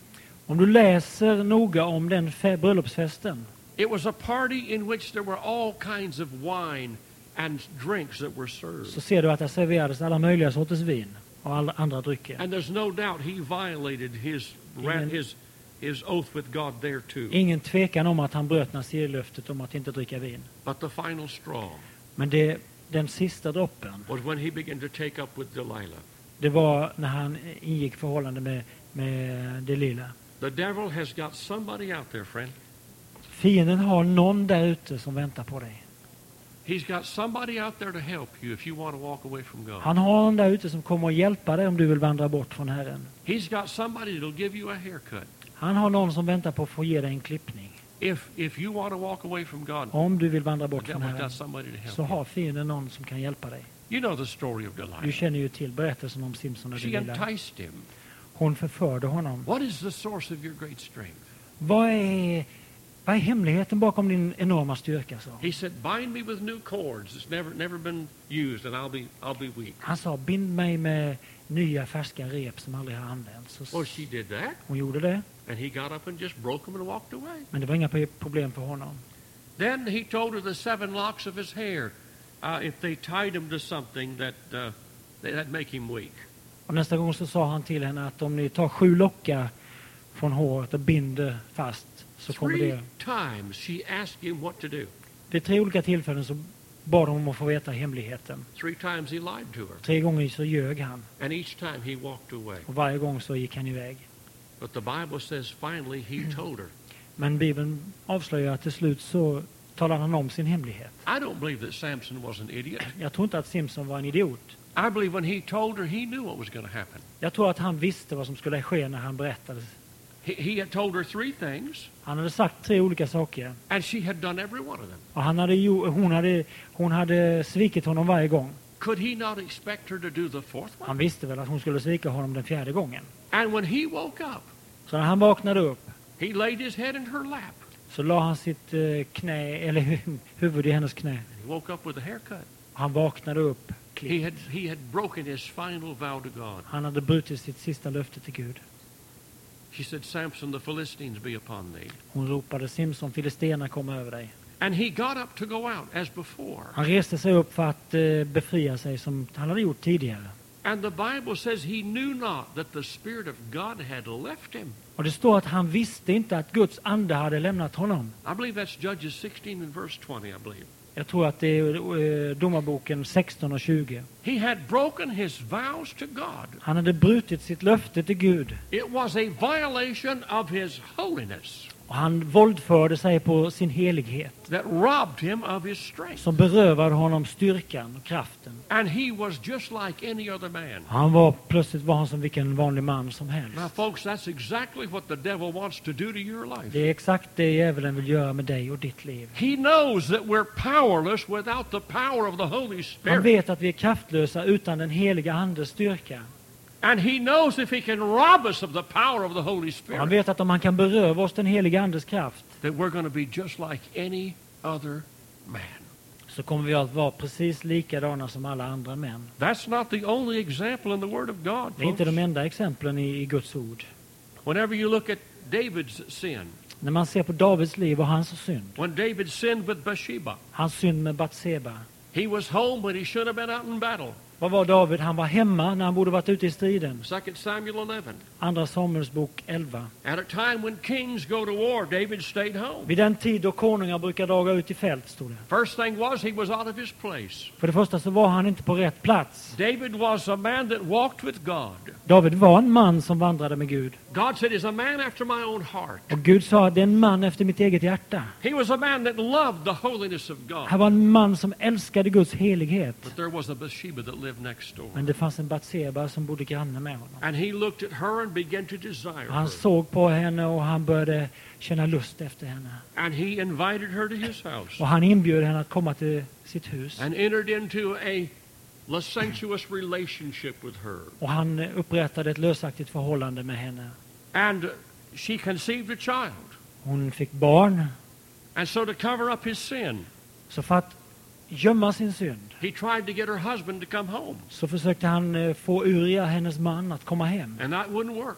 Om du läser noga om den fe- bröllopsfesten, it was a party in which there were all kinds of wine and drinks that were served. så ser du att det serverades alla möjliga sorters vin och alla andra drycker. And there's no doubt he violated his Ingen- his his oath with God there too. Ingen tvekan om att han bröt nazirlöftet om att inte dricka vin. But the final straw Men det, den sista droppen, was when he began to take up with Delilah. det var när han ingick förhållande med, med Delila. The devil has got somebody out there, friend. Fienden har någon där ute som väntar på dig. He's got somebody out there to help you if you want to walk away from God. Han har någon där ute som kommer att hjälpa dig om du vill vandra bort från Herren. He's got somebody that'll give you a haircut. Han har någon som väntar på att få ge dig en klippning. If if you want to walk away from God, Om du vill vandra the bort från devil's Herren got somebody to help så you. har fienden någon som kan hjälpa dig. You know the story of Du Delilah. känner ju till berättelsen om Simson och She Delila. enticed him. Hon förförde honom. What is the source of your great strength? Vad är, vad är hemligheten bakom din enorma styrka? Så? He said, "Bind me with new cords. It's never never been used, and I'll be I'll be weak." Han sa, bind mig med nya färska rep som aldrig har använts. Så Well, she did that, hon gjorde det, and he got up and just broke them and walked away. men det var inga pe- problem för honom. Then he told her the seven locks of his hair, uh, if they tied him to something that uh, that'd make him weak. Och nästa gång så sa han till henne att om ni tar sju lockar från håret och binder fast så kommer Three det... times she asked him what to do. Det är tre olika tillfällen så bad hon om att få veta hemligheten. Three times he lied to her, Tre gånger så ljög han and each time he walked away. och varje gång så gick han iväg. But the Bible says finally he told her. Men Bibeln avslöjar att till slut så talar han om sin hemlighet. I don't believe that Samson was an idiot. Jag tror inte att Simson var en idiot. I believe when he told her, he knew what was going to happen. Jag tror att han visste vad som skulle ske när han berättade. He, he had told her three things, Han hade sagt tre olika saker. and she had done every one of them. Och han hade, jo- hon, hade, hon hade svikit honom varje gång. Could he not expect her to do the fourth one? Han visste väl att hon skulle svika honom den fjärde gången. And when he woke up, Så när han vaknade upp he laid his head in her lap. så la han sitt eh, knä, eller hu- huvud i hennes knä. He woke up with a haircut. Han vaknade upp. He had, he had broken his final vow to God. Han hade brutit sitt sista löfte till Gud. She said, Samson, the Philistines be upon thee. Hon ropade, Simson, filisterna kom över dig. And he got up to go out as before. Han reste sig upp för att eh, befria sig som han hade gjort tidigare. And the Bible says he knew not that the Spirit of God had left him. Och det står att han visste inte att Guds ande hade lämnat honom. I believe that's Judges sixteen and verse twenty, I believe. Jag tror att det är eh, Domarboken sexton och tjugo. He had broken his vows to God. Han hade brutit sitt löfte till Gud. It was a violation of his holiness Och han våldförde sig på sin helighet that robbed him of his strength. som berövade honom styrkan och kraften. And he was just like any other man. Han var plötsligt var han som vilken vanlig man som helst. Now, folks, that's exactly what the devil wants to do to your life. Det är exakt det djävulen vill göra med dig och ditt liv. He knows that we're powerless without the power of the Holy Han Spirit. vet att vi är kraftlösa utan den heliga andes styrka. And he knows if he can rob us of the power of the Holy Och han Spirit, vet att om han kan beröva oss den heliga andes kraft that we're going to be just like any other man. så kommer vi att vara precis likadana som alla andra män. That's not the only example in the Word of God, Det är inte folks. de enda exemplen i, i Guds ord. Whenever you look at David's sin, När man ser på Davids liv och hans synd, when David sinned with Bathsheba, hans synd med Batseba. he was home when he should have been out in battle. Vad var David? Han var hemma när han borde varit ute i striden. Second Samuel eleven. Andra Samuelsbok elva. At a time when kings go to war, David stayed home. Vid den tid då konungar brukar draga ut i fält, stod det. First thing was he was out of his place. För det första så var han inte på rätt plats. David was a man that walked with God. David var en man som vandrade med Gud. God said, he's a man after my own heart. Och Gud sa att det är en man efter mitt eget hjärta. He was a man that loved the holiness of Han God. var en man som älskade Guds helighet. But there was a Bathsheba that lived next door. Men det fanns en Batseba som bodde granne med honom. And he looked at her and began to desire Han her. såg på henne och han började känna lust efter henne. And he invited her to his house Och han inbjöd henne att komma till sitt hus. and entered into a licentious relationship with her. Och han upprättade ett lösaktigt förhållande med henne. And she conceived a child. Hon fick barn. And so to cover up his sin, Så för att gömma sin synd he tried to get her husband to come home. så försökte han eh, få Uria, hennes man, att komma hem. And that wouldn't work.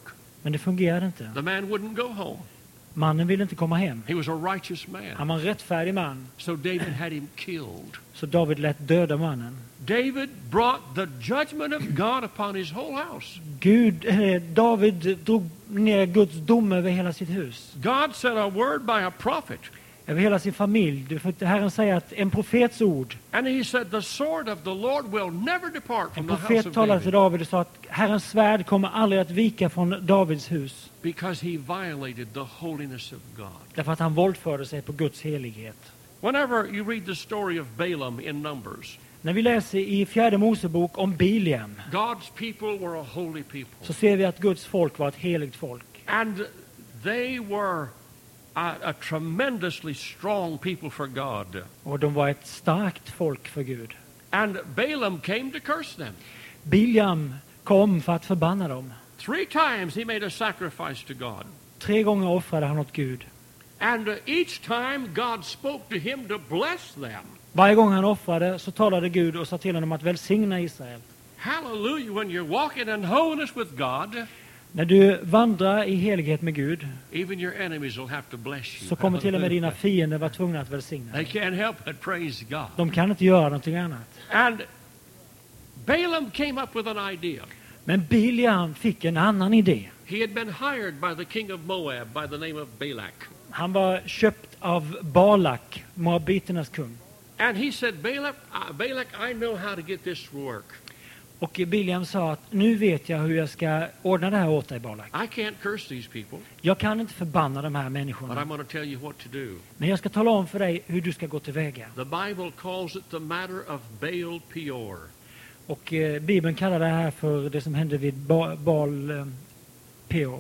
Men det fungerade inte. The man wouldn't go home. Mannen ville inte komma hem. He was a righteous man. Han var en rättfärdig man. So David had him killed. Så David lät döda mannen. David brought the judgment of God upon his whole house. Gud, eh, David drog ner Guds dom över hela sitt hus. God said a word by a prophet. Över hela sin familj. Du får inte Herren säga att en profets ord. And he said the sword of the Lord will never depart En from the house profet of talade till David. David och sa att Herrens svärd kommer aldrig att vika från Davids hus. Because he violated the holiness of God. Därför att han våldförde sig på Guds helighet. Whenever you read the story of Balaam in Numbers, När vi läser i fjärde Mosebok om Biliam God's people were a holy people. så ser vi att Guds folk var ett heligt folk. And they were a, a tremendously strong people for God. Och de var ett starkt folk för Gud. And Balaam came to curse them. Biliam kom för att förbanna dem. Three times he made a sacrifice to God. Tre gånger offrade han åt Gud. And uh, each time God spoke to him to bless them. Varje gång han offrade så talade Gud och sa till honom att välsigna Israel. Hallelujah, when you're walking in holiness with God, När du vandrar i helighet med Gud even your enemies will have to bless you. så kommer till och med dina fiender vara tvungna att välsigna They dig. can't help but praise God. De kan inte göra någonting annat. And Balaam came up with an idea. Men Biliam fick en annan idé. He had been hired by the king of Moab by the name of Balak. Han var köpt av Balak, Moabiternas kung. And he said, Balak, uh, Balak, I know how to get this to work. Och Biliam sa att nu vet jag hur jag ska ordna det här åt dig, Balak. I can't curse these people, Jag kan inte förbanna de här but I'm människorna. going to tell you what to do. Men jag ska tala om för dig hur du ska gå tillväga. The Bible calls it the matter of Baal Peor. Och eh, Bibeln kallar det här för det som hände vid ba- Baal eh, Peor.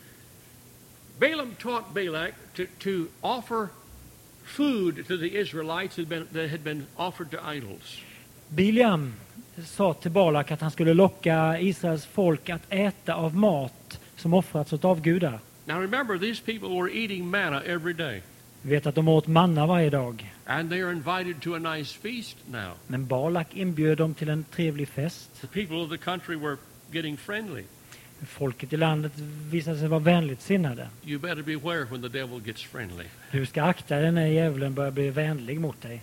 Balaam taught Balak to, to offer food to the Israelites that had been, that had been offered to idols. Biliam sa till Balak att han skulle locka Israels folk att äta av mat som offrats åt avgudar. Now remember, these people were eating manna every day. Vi vet att de åt manna varje dag. And they are invited to a nice feast now. Men Balak inbjöd dem till en trevlig fest. The people of the country were getting friendly. Folket i landet visade sig vara vänligt sinnade. You better beware when the devil gets friendly. Du ska akta dig när djävulen börjar bli vänlig mot dig.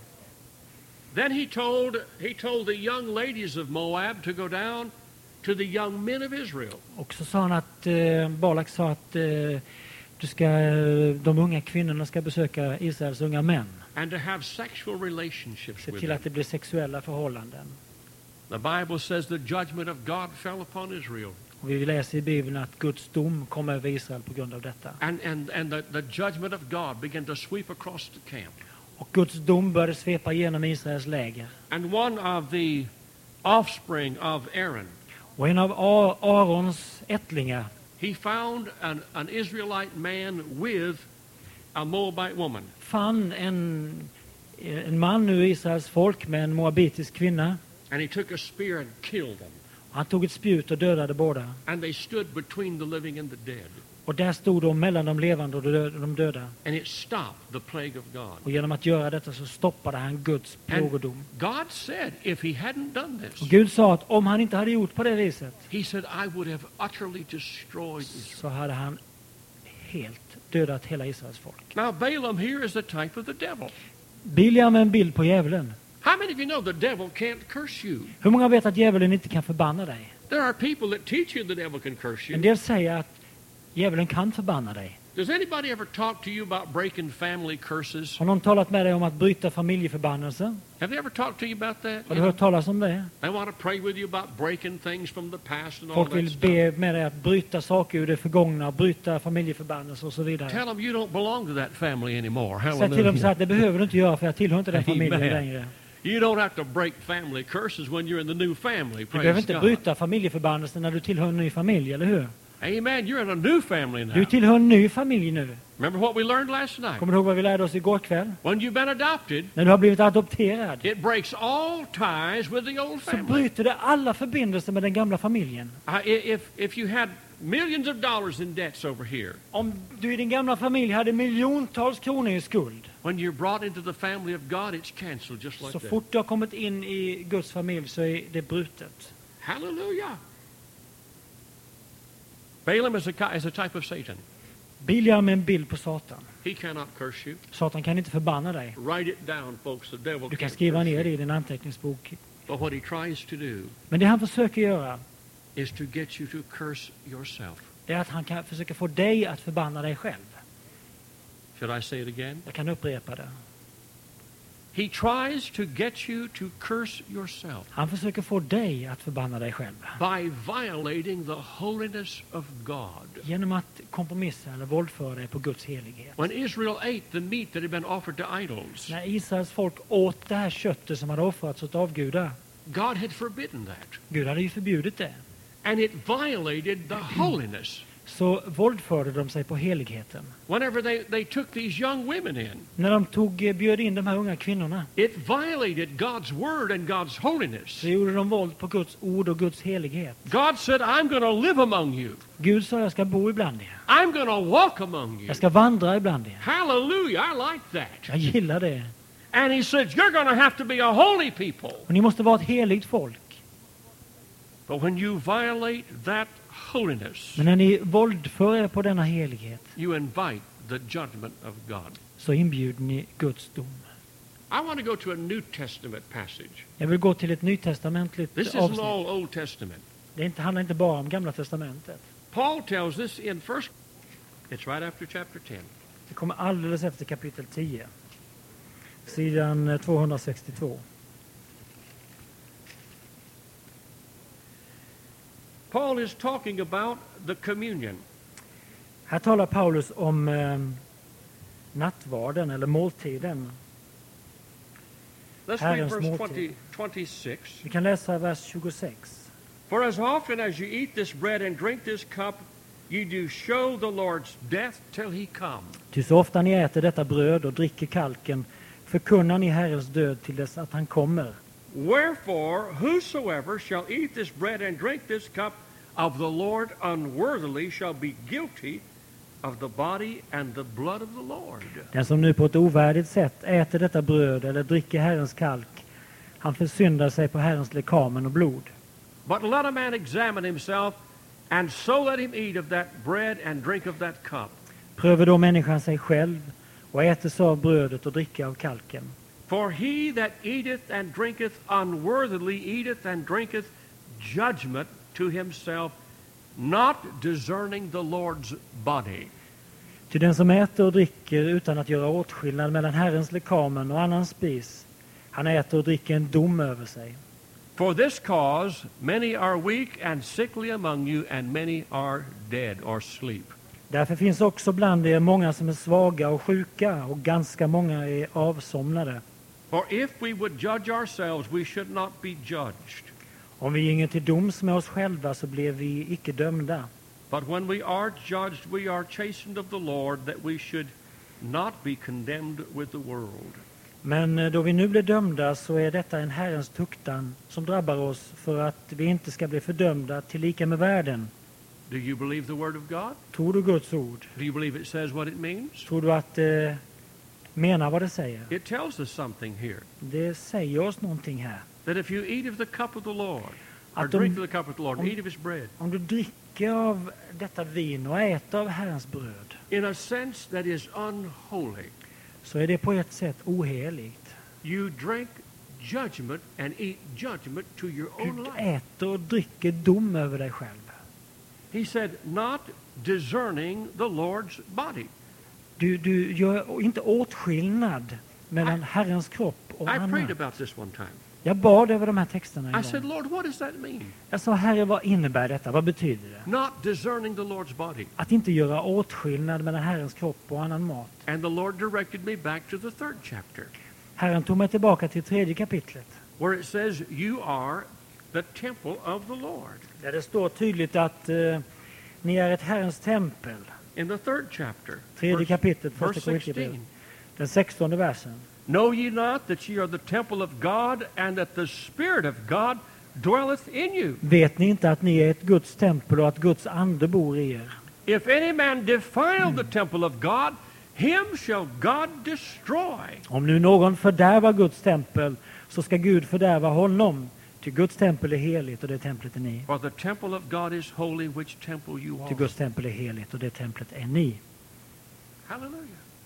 Then he told, he told the young ladies of Moab to go down to the young men of Israel. Och så sa han att eh, Balak sa att eh, du ska, de unga kvinnorna ska besöka Israels unga män. And to have sexual relationships Se with till them. att det blir sexuella förhållanden. The Bible says the judgment of God fell upon Israel. Och vi läser i Bibeln att Guds dom kom över Israel på grund av detta. And, and, and the, the judgment of God began to sweep across the camp. Och Guds dom började svepa genom Israels läger. And one of the offspring of Aaron, Och en av A- Arons ättlingar he found an, an Israelite man with a Moabite woman. fann en, en man ur Israels folk med en moabitisk kvinna. And he took a spear and killed them. Han tog ett spjut och dödade båda. And they stood between the living and the dead. Och där stod de mellan de levande och de de döda. And it stopped the plague of God. Och genom att göra detta så stoppade han Guds plågodom. And God said, if he hadn't done this, Och Gud sa att om han inte hade gjort på det viset he said, I would have utterly destroyed Israel. så hade han helt dödat hela Israels folk. Now, Balaam here is the type of the devil. Biliam är en bild på djävulen. How many of you know the devil can't curse you? Hur många vet att djävulen inte kan förbanna dig? There are people that teach you the devil can curse En you. del säger att djävulen kan förbanna dig. Does anybody ever talk to you about breaking family curses? Har någon talat med dig om att bryta familjeförbannelser? Have they ever talked to you about that? Har You du hört know, talas om det? they want to pray with you about breaking things from the past and all Folk that vill stuff. be med dig att bryta saker ur det förgångna, bryta familjeförbannelser och så vidare. Tell them you don't belong to that family anymore. Säg till dem så Hallelujah. att det behöver du inte göra för jag tillhör inte den Amen. familjen längre. You don't have to break family curses when you're in the new family. Du behöver Praise inte God. bryta familjeförbannelser när du tillhör en ny familj, eller hur? Amen. You're in a new family now. Du tillhör en ny familj nu. Remember what we learned last night? Kommer du ihåg vad vi lärde oss igår kväll? When you've been adopted, När du har blivit adopterad it breaks all ties with the old så family. bryter det alla förbindelser med den gamla familjen. Uh, i- if, if you had millions of dollars in debts over here, Om du i din gamla familj hade miljontals kronor i skuld, when you're brought into the family of God, it's canceled just like så that. fort du har kommit in i Guds familj så är det brutet. Hallelujah. Balaam is a, ki- is a type of Satan. Biljam är en bild på Satan. He cannot curse you. Satan kan inte förbanna dig. Write it down, folks. The devil Du kan can't skriva curse ner you. det i din anteckningsbok. But what he tries to do Men det han försöker göra is to get you to curse yourself. är att han kan försöka få dig att förbanna dig själv. Should I say it again? Jag kan upprepa det. He tries to get you to curse yourself Han försöker få dig att förbanna dig själv. by violating the holiness of God. Genom att kompromissa eller våldföra dig på Guds helighet. When Israel ate the meat that had been offered to idols, När Israels folk åt det här köttet som hade offrats åt avgudar. God had forbidden that. Gud hade ju förbjudit det. And it violated the holiness. Så våldförde de sig på heligheten. Whenever they, they took these young women in, När de tog, bjöd in de här unga kvinnorna it violated God's word and God's holiness. så gjorde de våld på Guds ord och Guds helighet. God said, I'm going to live among you. Gud sa, jag ska bo ibland er. I'm going to walk among you. Jag ska vandra ibland er. Hallelujah, I like that. Jag gillar det. And he said, you're going to have to be a holy people. Och ni måste vara ett heligt folk. But when you violate that holiness, Men när ni våldför er på denna helighet you invite the judgment of God. så inbjuder ni Guds dom. I want to go to a New Testament passage. Jag vill gå till ett nytestamentligt This isn't avsnitt. all Old Testament. Det inte, handlar inte bara om Gamla testamentet. Paul tells this in first, it's right after chapter ten. Det kommer alldeles efter kapitel tio. Sidan tvåhundrasextiotvå. Paul is talking about the communion. Här talar Paulus om eh, nattvarden eller måltiden. Let's read Herrens verse måltid. twenty, twenty-six. Vi kan läsa vers tjugosex. For as often as you eat this bread and drink this cup, you do show the Lord's death till he come. Ty så ofta ni äter detta bröd och dricker kalken förkunnar ni Herrens död till dess att han kommer. Wherefore, whosoever shall eat this bread and drink this cup of the Lord unworthily shall be guilty of the body and the blood of the Lord. Den som nu på ett ovärdigt sätt äter detta bröd eller dricker Herrens kalk, han försyndar sig på Herrens lekamen och blod. But let a man examine himself, and so let him eat of that bread and drink of that cup. Prövar då människan sig själv och äter så av brödet och dricker av kalken. For he that eateth and drinketh unworthily eateth and drinketh judgment to himself, not discerning the Lord's body. Ty den som äter och dricker utan att göra åtskillnad mellan Herrens lekamen och annan spis, han äter och dricker en dom över sig. For this cause many are weak and sickly among you, and many are dead or sleep. Därför finns också bland er många som är svaga och sjuka, och ganska många är avsomnade. For if we would judge ourselves, we should not be judged. Om vi ginge till doms med oss själva så blev vi icke dömda. But when we are judged, we are chastened of the Lord, that we should not be condemned with the world. Men då vi nu blir dömda så är detta en Herrens tuktan som drabbar oss för att vi inte ska bli fördömda till lika med världen. Do you believe the word of God? Tror du Guds ord? Do you believe it says what it means? Tror du att det menar vad det säger? It tells us something here. Det säger oss någonting här. That if you eat of the cup of the Lord, or Att om- drink of the cup of the Lord, om- eat of his bread, Om du dricker av detta vin och äter av Herrens bröd in a sense that is unholy, så är det på ett sätt oheligt. you drink judgment and eat judgment to your own Du life. äter och dricker dom över dig själv. He said, not discerning the Lord's body. Du, du gör inte åtskillnad mellan Herrens kropp och I prayed annan. about this one time. Jag bad över de här texterna I en said, gång. Lord, what does that mean? Jag sa, Herre, vad innebär detta? Vad betyder det? Not discerning the Lord's body. Att inte göra åtskillnad mellan Herrens kropp och annan mat. And the Lord directed me back to the third chapter, Herren tog mig tillbaka till tredje kapitlet. where it says, you are the temple of the Lord. Där det står tydligt att eh, ni är ett Herrens tempel. In the third chapter, Tredje verse, kapitlet, verse första Korinthierbrevet. sixteen. Den sextonde versen. Know ye not that ye are the temple of God, and that the Spirit of God dwelleth in you? Vet ni inte att ni är ett Guds tempel och att Guds ande bor i er? If any man defile the temple of God, him shall God destroy. Om nu någon fördärvar Guds tempel så ska Gud fördärva honom. Ty Guds tempel är heligt och det templet är ni. For the temple of God is holy, which temple you Ty are. Guds tempel är heligt och det templet är ni. Hallelujah.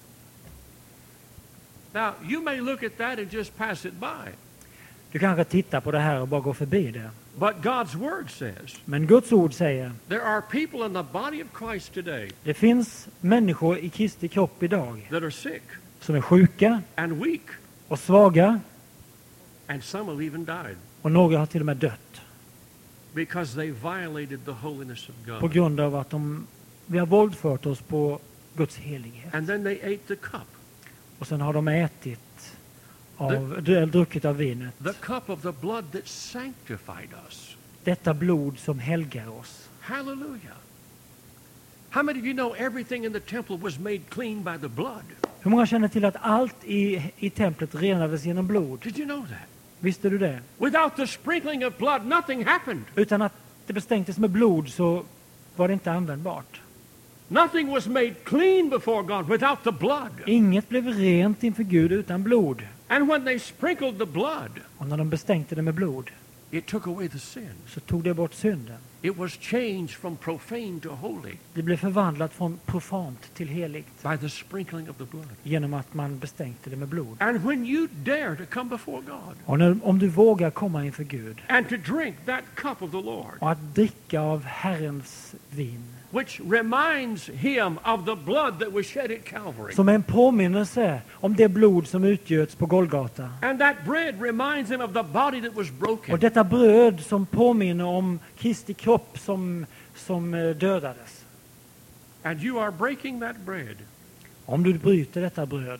Now, you may look at that and just pass it by. Du kanske tittar på det här och bara går förbi det. But God's word says Men Guds ord säger, there are people in the body of Christ today det finns människor i Kristi kropp idag that are sick som är sjuka and weak, och svaga, and some have even died och några har till och med dött because they violated the holiness of på God. grund av att de, vi har våldfört oss på Guds helighet. And then they ate the cup, Och sen har de ätit av, dr- druckit av vinet. the cup of the blood that sanctified us. Detta blod som helgar oss. Hallelujah. How many of you know everything in the temple was made clean by the blood? Hur många känner till att allt i, i templet renades genom blod? Did you know that? Visste du det? Without the sprinkling of blood, nothing happened. Utan att det bestänktes med blod så var det inte användbart. Nothing was made clean before God without the blood. Inget blev rent inför Gud utan blod. And when they sprinkled the blood, Och när de bestänkte det med blod it took away the sin. så tog det bort synden. It was changed from profane to holy Det blev förvandlat från profant till heligt by the sprinkling of the blood. genom att man bestänkte det med blod. And when you dare to come before God Och när, om du vågar komma inför Gud and to drink that cup of the Lord, och att dricka av Herrens vin, which reminds him of the blood that was shed at Calvary, som är en påminnelse om det blod som utgöts på Golgata. and that bread reminds him of the body that was broken, Och detta bröd som påminner om Kristi kropp som, som eh, dödades. and you are breaking that bread Om du bryter detta bröd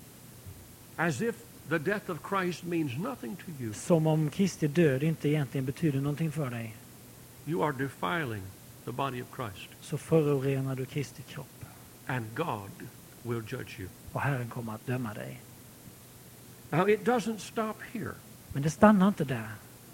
as if the death of Christ means nothing to you, som om Kristi död inte egentligen betyder någonting för dig, you are defiling the body of Christ, så förorenar du Kristi kropp. and God will judge you. Och Herren kommer att döma dig. Now, it doesn't stop here. Men det stannar inte där.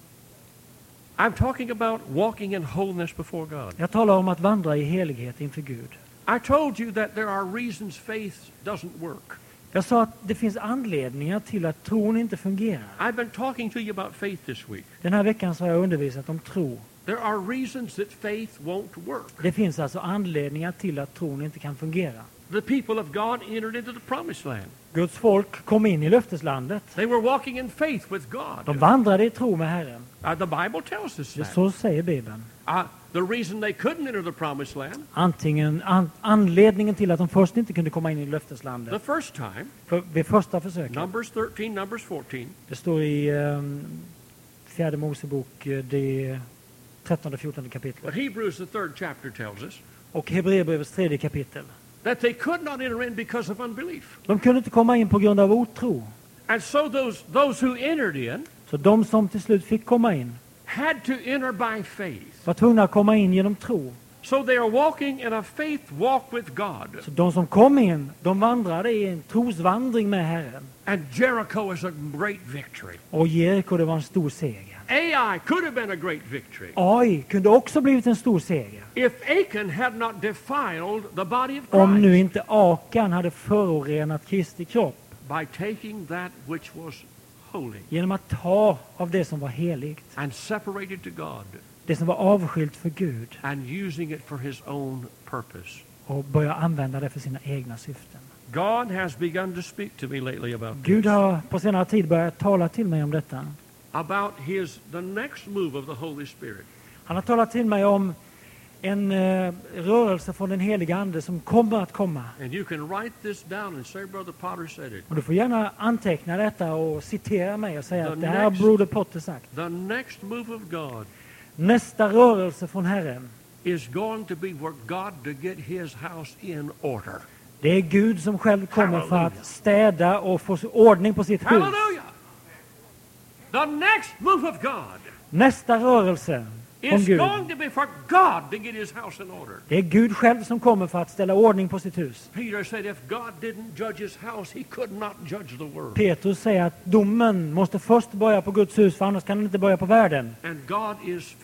I'm talking about walking in holiness before God. Jag talar om att vandra i helighet inför Gud. I told you that there are reasons faith doesn't work. Jag sa att det finns anledningar till att tron inte fungerar. I've been talking to you about faith this week. Den här veckan så har jag undervisat om tro. There are reasons that faith won't work. Det finns alltså anledningar till att tron inte kan fungera. The people of God entered into the promised land. Guds folk kom in i löfteslandet. They were walking in faith with De God. vandrade i tro med Herren. Uh, the Bible tells us Det that. så säger Bibeln. Uh, the reason they couldn't enter the promised land, Antingen, an, anledningen till att de först inte kunde komma in i löfteslandet, the first time, för, vid första försöket, Numbers thirteen, Numbers fourteen, det står i um, fjärde Mosebok, eh, det trettonde och fjortonde kapitlet, but Hebrews, the third chapter, tells us och Hebreerbrevets tredje kapitel. that they could not enter in because of unbelief. De kunde inte komma in på grund av otro. And so those, those who entered in Så de som till slut fick komma in had to enter by faith. var tvungna att komma in genom tro. So they are walking in a faith walk with God. Så de som kom in, de vandrade i en trosvandring med Herren. And Jericho is a great victory. Och Jeriko, det var en stor seger. Ai could have been a great victory Ai kunde också blivit en stor seger. if Achan had not defiled the body of Om Christ nu inte Akan hade förorenat Kristi kropp by taking that which was holy genom att ta av det som var heligt, and separated to God det som var avskilt för Gud, and using it for his own purpose. och börja använda det för sina egna syften. God has begun to speak to me lately about Gud this, har på senare tid börjat tala till mig om detta. about his the next move of the Holy Spirit. Han har talat till mig om en eh, rörelse från den heliga Ande som kommer att komma. And you can write this down and say, Brother Potter said it. Och du får gärna anteckna detta och citera mig och säga The att det här har next- Broder Potter sagt. The next move of God Nästa rörelse från Herren, is going to be where God to get his house in order. det är Gud som själv kommer för Halleluja. att städa och få ordning på sitt hus. Hallelujah! The next move of God Nästa rörelse från is Gud, going to be for God to get his house in order. det är Gud själv som kommer för att ställa ordning på sitt hus. Peter said if God didn't judge his house, he could not judge the world. Petrus säger att domen måste först börja på Guds hus, för annars kan den inte börja på världen. And God is first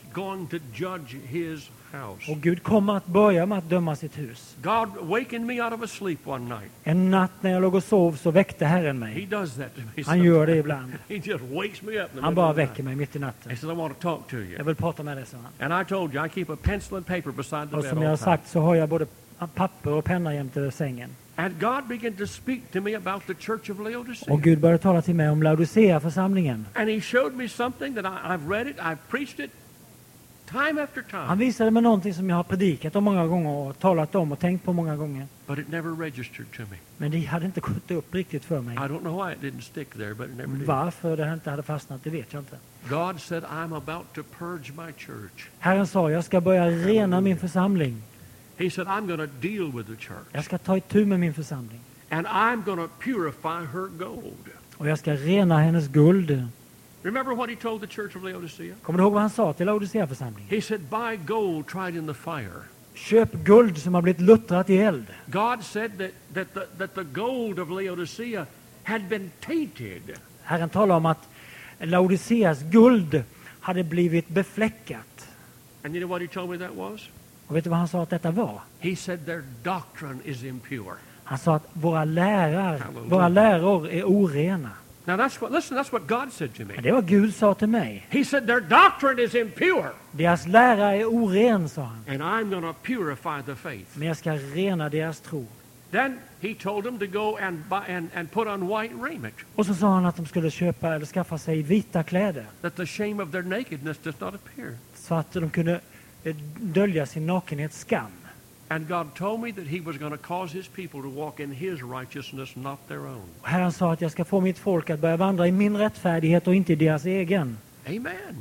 going to judge his house. Och Gud kommer att börja med att döma sitt hus. God wakened me out of a sleep one night. En natt när jag låg och sov så väckte Herren He mig. does that to me. Han gör det ibland. He just wakes me up in the Han middle bara of the väcker night. mig mitt i natten. He says, I want to talk to Jag you. vill prata med dig, sa han. And I told you, I keep a pencil and paper beside the Och bed som all jag har the time. sagt så har jag både papper och penna jämte sängen. And God began to speak to me about the church of Laodicea. Och Gud började tala till mig om Laodicea-församlingen. And he showed me something that I, I've read it, I've preached it time after Han time. visade mig någonting som jag har predikat om många gånger och talat om och tänkt på många gånger. But it never registered to me. Men det hade inte gått upp riktigt för mig. I don't know why it didn't stick there, but it never did. Varför det inte hade fastnat, det vet jag inte. God said, I'm about to purge my church. Herren sa, jag ska börja rena min församling. He said, I'm going to deal with the church. Jag ska ta itu med min församling. And I'm going to purify her gold. Och jag ska rena hennes guld. Remember what he told the church of Laodicea? Kommer du ihåg vad han sa till Laodicea-församlingen? He said, buy gold tried in the fire. Köp guld som har blivit luttrat i eld. God said that, that, the, that the gold of Laodicea had been tainted. Herren talar om att Laodiceas guld hade blivit befläckat. And you know what he told me that was? Och vet du vad han sa att detta var? He said their doctrine is impure. Han sa att våra lärar, Halleluja. våra läror är orena. Now that's what, listen, that's what God said to me. Men det var Gud sa till mig. He said their doctrine is impure. Deras lära är oren, sa han. And I'm going to purify the faith. Men jag ska rena deras tro. Then he told them to go and, buy, and, and put on white raiment, Och så sa han att de skulle köpa eller skaffa sig vita kläder. that the shame of their nakedness does not appear. Så att de kunde eh, dölja sin nakenhets skam. And God told me that he was going to cause his people to walk in his righteousness, not their own. Och Herren sa att jag ska få mitt folk att börja vandra i min rättfärdighet och inte i deras egen. Amen.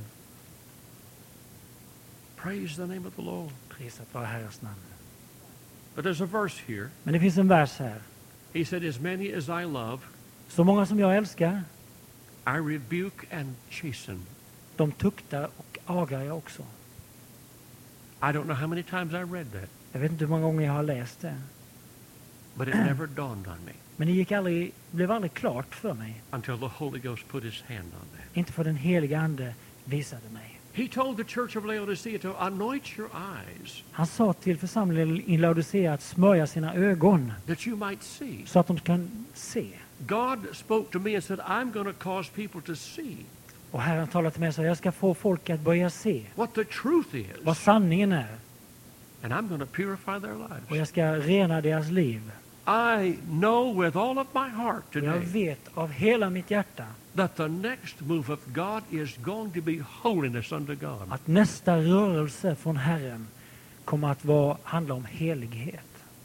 Praise the name of the Lord. Prisat vare Herrens namn. But there's a verse here. Men det finns en vers här. He said, as many as I love, Så många som jag älskar, I rebuke and chasten. de tuktar och agar jag också. I don't know how many times I read that, Jag vet inte hur många gånger jag har läst det. but it never dawned on me Men det gick aldrig, blev aldrig klart för mig. until the Holy Ghost put his hand on that. Inte för den heliga ande visade mig. He told the church of Laodicea to anoint your eyes, Han sa till församlingen i Laodicea att smörja sina ögon that you might see. så att de kan se. God spoke to me and said, I'm going to cause people to see Och Herren talade till mig och sa, jag ska få folk att börja se what the truth vad is, sanningen är. and I'm going to purify their Och lives. jag ska rena deras liv. I know with all of my heart Och jag today vet av hela mitt hjärta that the next move of God is going to be holiness unto God. att nästa rörelse från Herren kommer att vara, handla om helighet.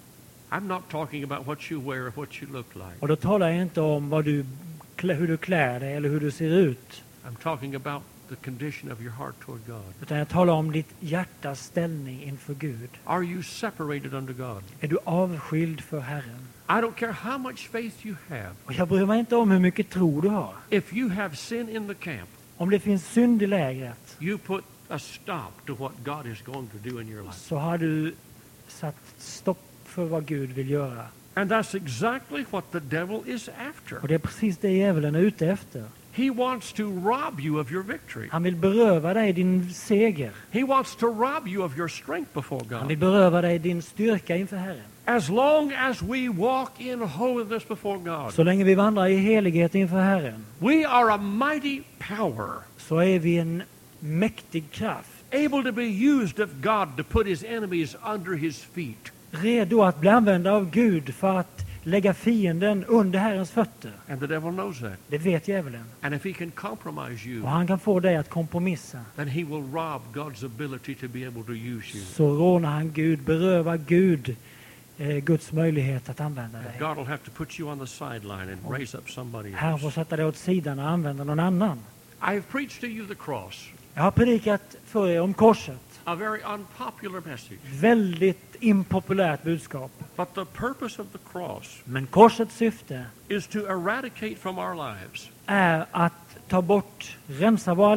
I'm not talking about what you wear or what you look like. Och då talar jag inte om vad du, klä- hur du klär dig eller hur du ser ut. I'm talking about the condition of your heart toward God. Utan jag talar om ditt hjärtas ställning inför Gud. Are you separated unto God? Är du avskild för Herren? I don't care how much faith you have. Och jag bryr mig inte om hur mycket tro du har. If you have sin in the camp, Om det finns synd i lägret you put a stop to what God is going to do in your life. så har du satt stopp för vad Gud vill göra. And that's exactly what the devil is Och after. det är precis det djävulen är ute efter. He wants to rob you of your victory. Han vill beröva dig din seger. He wants to rob you of your strength before Han vill God. beröva dig din styrka inför Herren. As long as we walk in holiness before God, Så länge vi vandrar i helighet inför Herren we are a mighty power, så är vi en mäktig kraft. able to be used of God to put his enemies under his feet. Redo att bli använda av Gud för att lägga fienden under Herrens fötter. And the devil knows that. Det vet djävulen. And if he can compromise you, Och han kan få dig att kompromissa. then he will rob God's ability to be able to use you. Så rånar han Gud, berövar Gud eh, Guds möjlighet att använda And dig. God will have to put you on the sideline and raise up somebody Herren får else. sätta dig åt sidan och använda någon annan. I have preached to you the cross, Jag har predikat för er om korset. a very unpopular message. Väldigt impopulärt budskap. But the purpose of the cross Men korsets syfte is to eradicate from our lives är att ta bort, rensa våra liv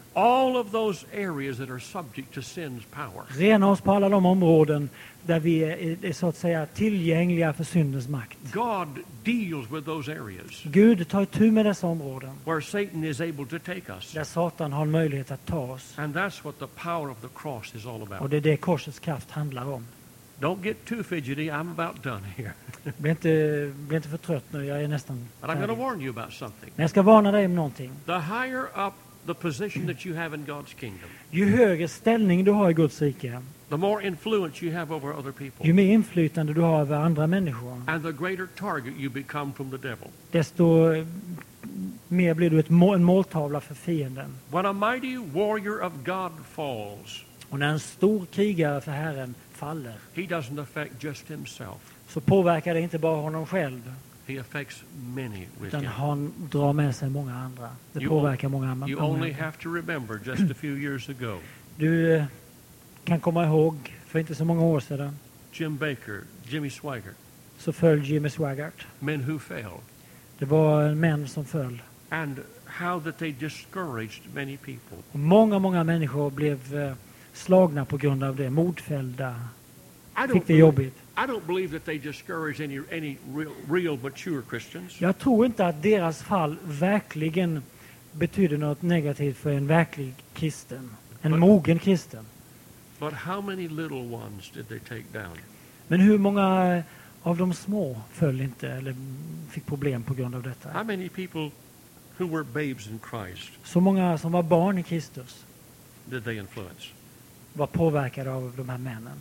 All of those areas that are subject to sin's power. Rena oss på alla de områden där vi är, är så att säga tillgängliga för syndens makt. God deals with those areas Gud tar itu med dessa områden where Satan is able to take us. där Satan har en möjlighet att ta oss. And that's what the power of the cross is all Och about. det är det korsets kraft handlar om. Don't get too fidgety. I'm about done here. Bli inte, bli inte för trött nu, jag är nästan But I'm going to färdig. warn you about something. Men jag ska varna dig om någonting. The higher up the position that you have in God's kingdom, Ju högre ställning du har i Guds rike, the more influence you have over other people, ju mer inflytande du har över andra människor, and the greater target you become from the devil. desto eh, mer blir du ett må- en måltavla för fienden. When a mighty warrior of God falls, Och när en stor krigare för Herren faller, he doesn't affect just himself. så påverkar det inte bara honom själv, He affects many with utan him. han drar med sig många andra. Det You påverkar många andra. You only have to remember just a few years ago, Du eh, kan komma ihåg, för inte så många år sedan, Jim Baker, Jimmy Swaggart, så föll Jimmy Swaggart. men who fell, Det var män som föll. and how that they discouraged many people. Och många, många människor blev eh, slagna på grund av det, mordfällda, I don't fick det believe, jobbigt. I don't believe that they discourage any any real, real mature Christians. Jag tror inte att deras fall verkligen betyder något negativt för en verklig kristen, en Men- mogen kristen. But how many little ones did they take down? Men hur många av de små föll inte eller fick problem på grund av How detta? many people who were babes in Christ Så många som var barn i Kristus did they influence? var påverkade av de här männen.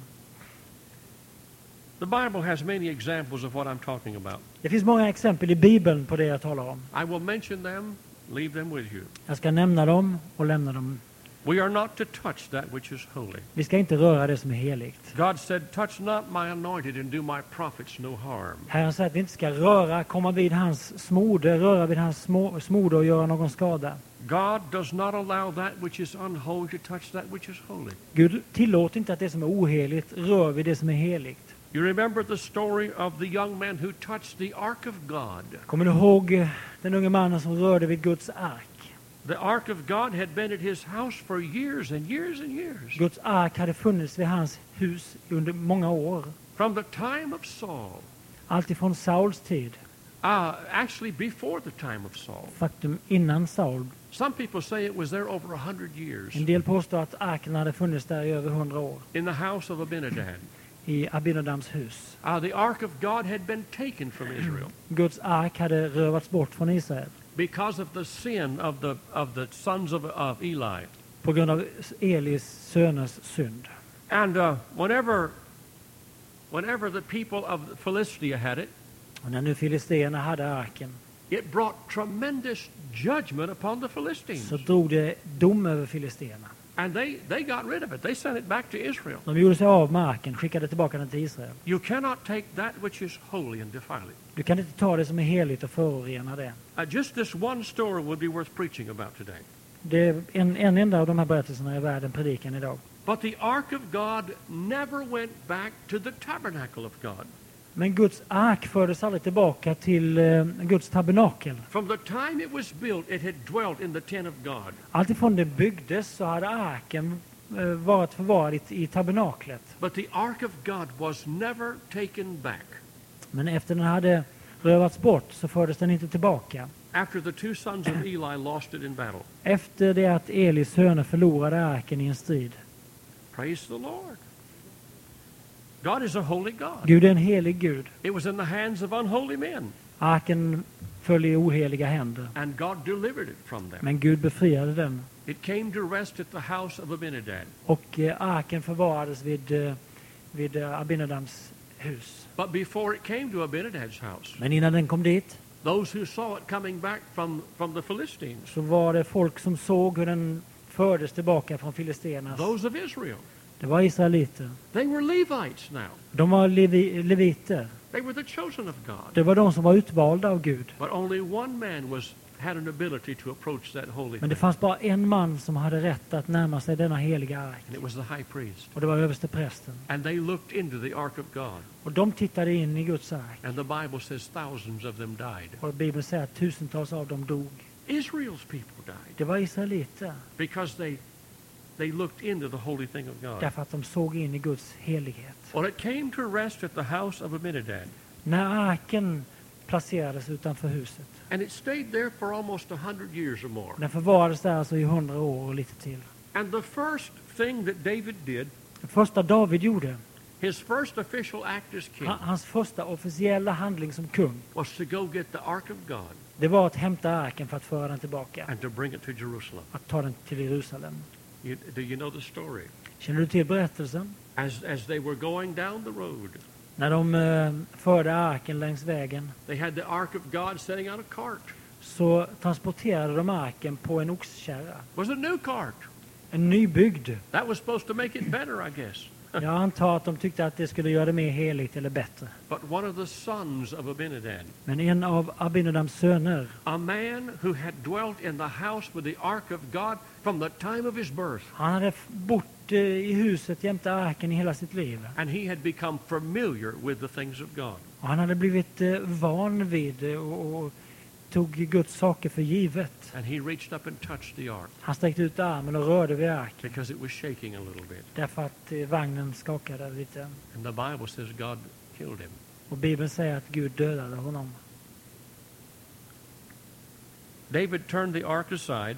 The Bible has many examples of what I'm talking about. Det finns många exempel i Bibeln på det jag talar om. I will mention them, leave them with you. Jag ska nämna dem och lämna dem. We are not to touch that which is holy. Vi ska inte röra det som är heligt. God said, touch not my anointed and do my prophets no harm. Herren säger att vi inte ska röra, komma vid hans smorde, röra vid hans små, smorde och göra någon skada. God does not allow that which is unholy to touch that which is holy. Gud tillåter inte att det som är oheligt rör vid det som är heligt. You remember the story of the young man who touched the ark of God. Kommer du ihåg eh, den unge mannen som rörde vid Guds ark? The ark of God had been at his house for years and years and years. Guds ark hade funnits vid hans hus under många år. From the time of Saul, Allt ifrån Sauls tid, uh, actually before the time of Saul. faktum innan Saul. Some people say it was there over a hundred years En del påstår att arken hade funnits där i över hundra år. in the house of Abinadab. I Abinadams hus. Uh, the ark of God had been taken from Israel Guds ark hade rövats bort från Israel because of the sin of the of the sons of, of Eli. på grund av Elis söners synd. And uh, whenever whenever the people of Philistia had it, Och när nu filisterna hade arken it brought tremendous judgment upon the så Philistines. drog det dom över filisterna. And they, they got rid of it. They sent it back to Israel. De gjorde sig av med arken, skickade tillbaka den till Israel. You cannot take that which is holy and defile it. Du kan inte ta det som är heligt och förorena det. Uh, just this one story would be worth preaching about today. Det är en, en enda av de här berättelserna är värd en predikan idag. But the ark of God never went back to the tabernacle of God. Men Guds ark fördes aldrig tillbaka till eh, Guds tabernakel. From the time it was built, it had dwelt in the tent of God. Alltifrån det byggdes så hade arken eh, varit förvarad i, i tabernaklet. But the ark of God was never taken back. Men efter den hade rövats bort så fördes den inte tillbaka. After the two sons of Eli lost it in battle. Efter det att Elis söner förlorade arken i en strid. Praise the Lord. God is a holy God. Gud är en helig Gud. It was in the hands of unholy men, Arken föll i oheliga händer. and God delivered it from them. Men Gud befriade den. It came to rest at the house of Abinadab. Och eh, arken förvarades vid, eh, vid eh, Abinadams hus. But before it came to Abinadab's house, Men innan den kom dit those who saw it coming back from, from the Philistines, så var det folk som såg hur den fördes tillbaka från filisternas. those of Israel, Det var israeliter. they were Levites now. De var levi, leviter. They were the chosen of God. Det var de som var utvalda av Gud. But only one man was had an ability to approach that holy Men det thing, fanns bara en man som hade rätt att närma sig denna heliga ark. and it was the high priest. Och det var översteprästen. And they looked into the ark of God, Och de tittade in i Guds ark. and the Bible says thousands of them died. Och Bibeln säger att tusentals av dem dog. Israel's people died Det var israeliter. because they they looked into the holy thing of God. Därför att de såg in i Guds helighet. Well, it came to rest at the house of Abinadab, När arken placerades utanför huset. and it stayed there for almost a hundred years or more. Den förvarades där alltså i hundra år och lite till. And the first thing that David did, Det första David gjorde, his first official act as king, ha- hans första officiella handling som kung, was to go get the Ark of God det var att hämta arken för att föra den tillbaka. and to bring it to Jerusalem. Att ta den till Jerusalem. You, do you know the story? Känner du till berättelsen? As as they were going down the road, När de eh, förde arken längs vägen they had the Ark of God setting out a cart. så transporterade de arken på en oxkärra. It was a new cart. En nybyggd. That was supposed to make it better, I guess. Jag antar att de tyckte att det skulle göra det mer heligt eller bättre. But one of the sons of Abinadab, Men en av Abinadams söner, a man who had dwelt in the house with the Ark of God from the time of his birth, han hade f- bott eh, i huset jämte arken i hela sitt liv. and he had become familiar with the things of God. Och han hade blivit eh, van vid eh, och, och tog Guds saker för givet. And he reached up and touched the ark Han sträckte ut armen och rörde vid arken because it was shaking a little bit. därför att eh, vagnen skakade lite. And the Bible says God killed him. Och Bibeln säger att Gud dödade honom. David turned the ark aside.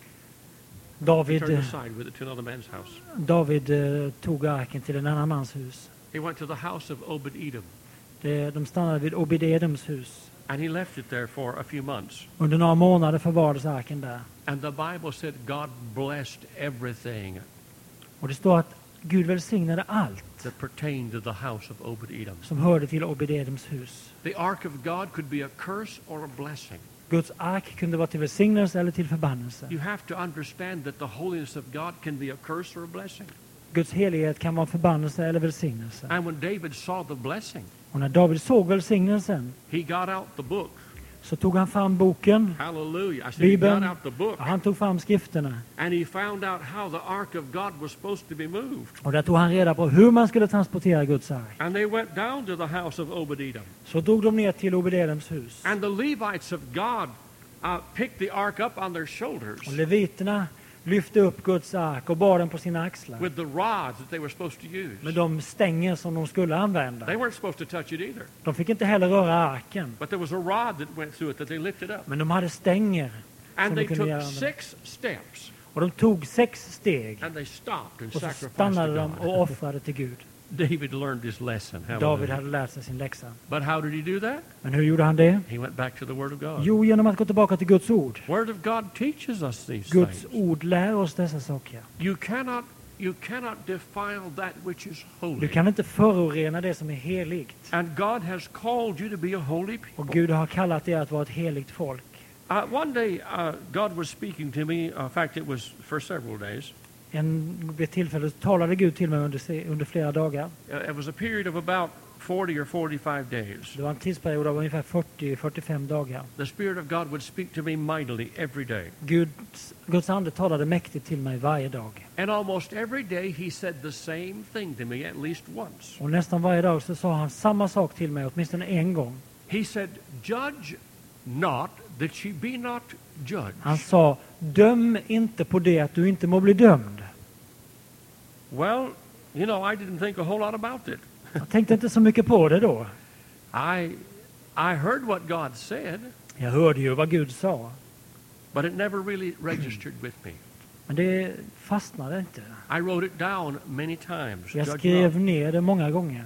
He David, turned eh, aside with it to another man's house. David eh, tog arken till en annan mans hus. He went to the house of Obed-Edom, Det, de stannade vid Obed-Edoms hus. and he left it there for a few months. Under några månader förvarades arken där. And the Bible said God blessed everything Och det står att Gud välsignade allt that pertained to the house of Obed-Edom. som hörde till Obed-Edoms hus. The ark of God could be a curse or a blessing. Guds ark kunde vara till välsignelse eller till förbannelse. You have to understand that the holiness of God can be a curse or a blessing. Guds helighet kan vara förbannelse eller välsignelse. And when David saw the blessing, Och när David såg välsignelsen he got out the book. så tog han fram boken. Hallelujah. I said he got Bibeln. out the book. Han tog fram skrifterna. And he found out how the ark of God was supposed to be moved. Och där tog han reda på hur man skulle transportera Guds ark. And they went down to the house of Obed-Edom. Så drog de ner till Obed-Edoms hus. And the Levites of God uh, picked the ark up on their shoulders Och leviterna lyfte upp Guds ark och bar den på sina axlar. with the rods that they were supposed to use. Med de stänger som de skulle använda. They weren't supposed to touch it either. De fick inte heller röra arken. But there was a rod that went through it that they lifted up. Men de hade stänger. And Som they de kunde took göra med. six steps. Och de tog sex steg. And they stopped and Och så sacrificed stannade to de God. och offrade till Gud. David learned his lesson. David Hallelujah. hade lärt sig sin läxa. But how did he do that? Men hur gjorde han det? He went back to the Word of God. Jo, genom att gå tillbaka till Guds ord. Word of God teaches us these Guds things. ord lär oss dessa saker. You cannot, you cannot defile that which is Du holy. kan inte förorena det som är heligt. And God has called you to be a holy Och people. Gud har kallat er att vara ett heligt folk. Uh, one day, uh, God was speaking to me. Uh, in fact, it was for several days. En, vid ett tillfälle talade Gud till mig under, se- under flera dagar. Uh, it was a period of about forty or forty-five days. Det var en tidsperiod av ungefär fyrtio till fyrtiofem dagar. The Spirit of God would speak to me mightily every day. Guds, Guds ande talade mäktigt till mig varje dag. And almost every day, He said the same thing to me at least once. Och nästan varje dag så sa han samma sak till mig, åtminstone en gång. He said, "Judge not that ye be not judged." Han sa, döm inte på det att du inte må bli dömd. Well, you know, I didn't think a whole lot about it. Jag tänkte inte så mycket på det då. I, I heard what God said, Jag hörde ju vad Gud sa. but it never really registered with me. Men det fastnade inte. I wrote it down many times. Jag Judge skrev not. ner det många gånger.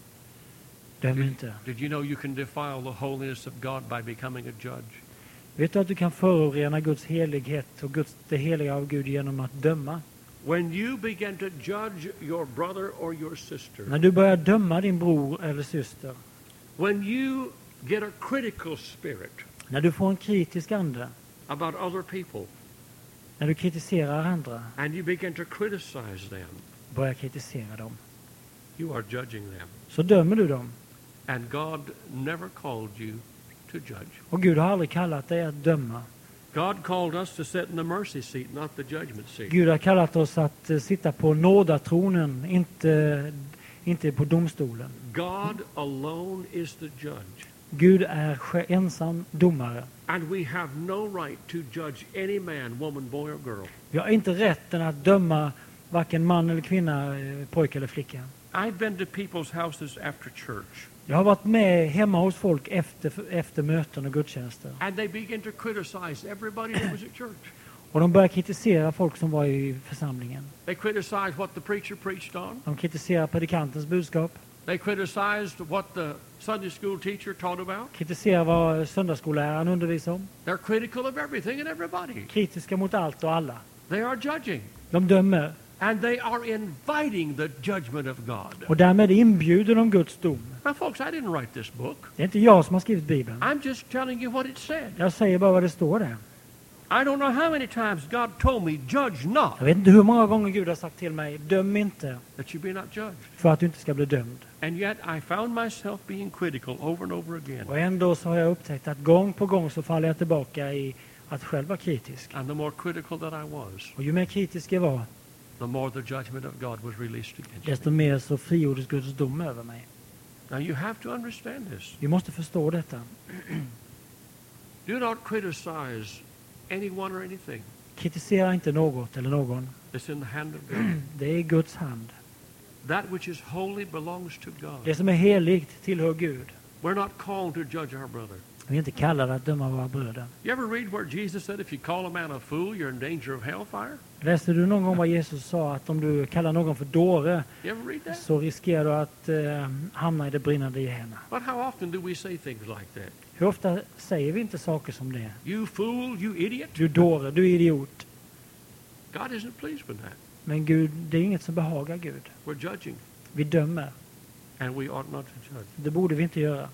Döm inte. Did you know you can defile the holiness of God by becoming a judge? Vet du att du kan förorena Guds helighet och Guds, det heliga av Gud genom att döma? When you begin to judge your brother or your sister, När du börjar döma din bror eller syster, when you get a critical spirit när du får en kritisk ande, about other people, när du kritiserar andra, and you begin to criticize them, börjar kritisera dem, you are judging them. så dömer du dem. And God never called you to judge. Och Gud har aldrig kallat dig att döma. God called us to sit in the mercy seat, not the judgment seat. Gud har kallat oss att eh, sitta på nådatronen, inte, inte på domstolen. God alone is the judge. Gud är sj- ensam domare. And we have no right to judge any man, woman, boy or girl. Vi har inte rätten att döma varken man eller kvinna, eh, pojke eller flicka. I've been to people's houses after church, Jag har varit med hemma hos folk efter, efter möten och gudstjänster. and they begin to criticize everybody that was at church. Och de börjar kritisera folk som var i församlingen. They criticized what the preacher preached on. De kritiserar predikantens budskap. They criticized what the Sunday school teacher taught about. Kritiserar vad söndagsskolläraren undervisar om. They're critical of everything and everybody. Kritiska mot allt och alla. They are judging. De dömer. And they are inviting the judgment of God. Och därmed inbjuder de Guds dom. Now, folks, I didn't write this book. Det är inte jag som har skrivit Bibeln. I'm just telling you what it said. Jag säger bara vad det står där. I don't know how many times God told me, judge not, Jag vet inte hur många gånger Gud har sagt till mig, döm inte that you be not judged. för att du inte ska bli dömd. And yet I found myself being critical over and over again. Och ändå så har jag upptäckt att gång på gång så faller jag tillbaka i att själv vara kritisk. And the more critical that I was, Och ju mer kritisk jag var, the more the judgment of God was released against desto me. mer så frigjordes Guds dom över mig. Now you have to understand this. Vi måste förstå detta. Do not criticize anyone or anything. Kritisera inte något eller någon. It's in the hand of God. Det är i Guds hand. That which is holy belongs to God. Det som är heligt tillhör Gud. We're not called to judge our brother. Vi är inte kallade att döma våra bröder. You ever read where Jesus said if you call a man a fool, you're in danger of hellfire? Läste du någon gång vad Jesus sa att om du kallar någon för dåre You ever read that? så riskerar du att eh, hamna i det brinnande Gehenna. But how often do we say things like that? Hur ofta säger vi inte saker som det? You fool, you idiot. Du dåre, du idiot. God isn't pleased with that. Men Gud, det är inget som behagar Gud. We're judging, Vi dömer. and we ought not to judge. Det borde vi inte göra.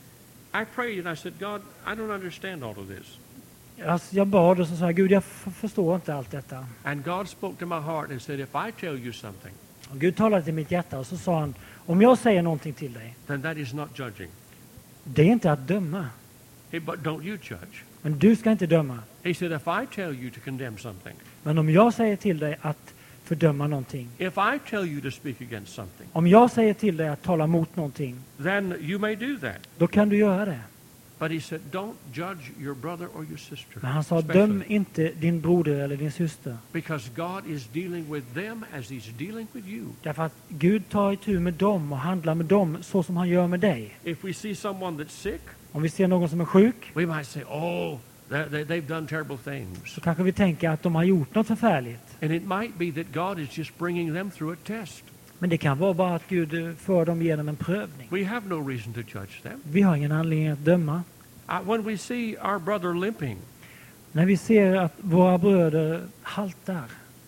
I prayed and I said, God, I don't understand all of this. Alltså, jag bad och så sa jag, Gud, jag f- förstår inte allt detta. And God spoke to my heart and said, if I tell you something, Och Gud talade till mitt hjärta och så sa han, om jag säger någonting till dig, then that is not judging. det är inte att döma. Hey, but don't you judge. Men du ska inte döma. He said, if I tell you to condemn something, Men om jag säger till dig att fördöma någonting, if I tell you to speak against something, om jag säger till dig att tala mot någonting, then you may do that. då kan du göra det. But he said, don't judge your brother or your sister. Men han sa, especially, döm inte din broder eller din syster. because God is dealing with them as he's dealing with you. Därför att Gud tar itu med dem och handlar med dem så som han gör med dig. If we see someone that's sick, Om vi ser någon som är sjuk, we might say, oh, they, they, they've done terrible things. så kanske vi tänker att de har gjort något förfärligt. And it might be that God is just bringing them through a test. Men det kan vara bara att Gud eh, för dem genom en prövning. We have no reason to judge them. Vi har ingen anledning att döma. Uh, when we see our brother limping, När vi ser att våra bröder haltar,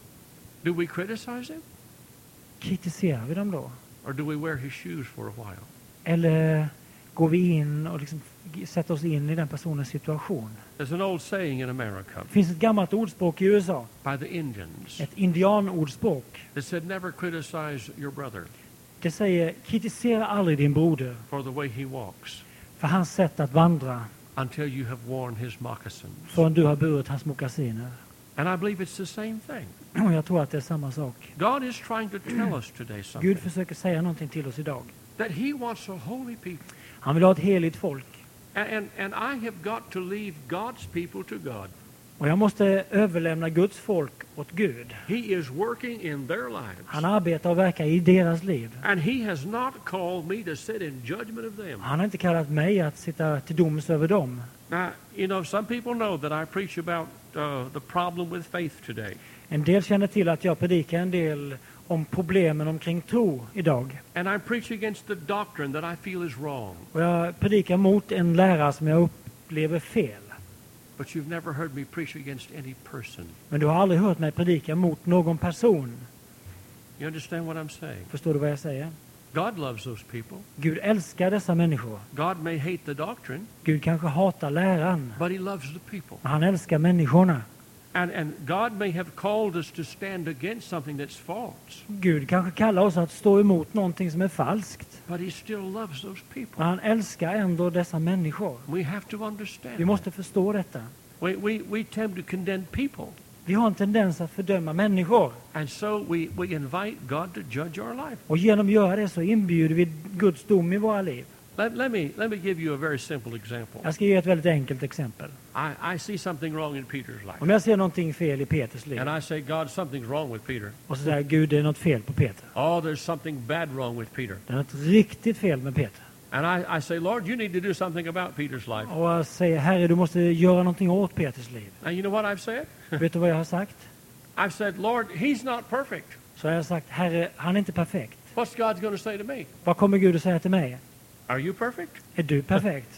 do we criticize him? kritiserar vi dem då? Or do we wear his shoes for a while? Eller går vi in och liksom sätter oss in i den personens situation? There's an old saying in America Det finns ett gammalt ordspråk i U S A, by the Indians ett indianordspråk. that said, never criticize your brother Det säger, kritisera aldrig din broder for the way he walks för hans sätt att vandra until you have worn his moccasins. förrän du har burit hans mockasiner. And I believe it's the same thing. Och jag tror att det är samma sak. God is trying to tell us today something. Gud försöker säga någonting till oss idag. That he wants a holy people. Han vill ha ett heligt folk. And, and, and I have got to leave God's people to God. Och jag måste överlämna Guds folk åt Gud. He is working in their lives. Han arbetar och verkar i deras liv. And he has not called me to sit in judgment of them. Han har inte kallat mig att sitta till doms över dem. Now, you know, some people know that I preach about uh, the problem with faith today. En del känner till att jag predikar en del om problemen omkring tro idag. And I preach against the doctrine that I feel is wrong. Och jag predikar mot en lära som jag upplever fel. But you've never heard me preach against any person. Men du har aldrig hört mig predika mot någon person. You understand what I'm saying? Förstår du vad jag säger? God loves those people. Gud älskar dessa människor. God may hate the doctrine, Gud kanske hatar läran. but he loves the people. Men han älskar människorna. And, and God may have called us to stand against something that's false, Gud kanske kallar oss att stå emot någonting som är falskt. but he still loves those Men people. han älskar ändå dessa människor. We have to understand. Vi måste förstå detta. We, we, we tend to condemn people. Vi har en tendens att fördöma människor. And so we, we invite God to judge our life. Och genom att göra det så inbjuder vi Guds dom i våra liv. Let, let, me, let me give you a very simple example. Jag ska ge ett väldigt enkelt exempel. I, I see something wrong in Peter's life. Om jag ser någonting fel i Peters liv And I say, God, something's wrong with Peter. och så säger jag, Gud, det är något fel på Peter. Oh, there's something bad wrong with Peter. Det är något riktigt fel med Peter. And I, I say, Lord, you need to do something about Peter's life. Och jag säger, Herre, du måste göra någonting åt Peters liv. And you know what I've said? Vet du vad jag har sagt? I've said, Lord, he's not perfect. Så har jag sagt, Herre, han är inte perfekt. What's God going to say to me? Vad kommer Gud att säga till mig? Are you perfect? Är du perfekt?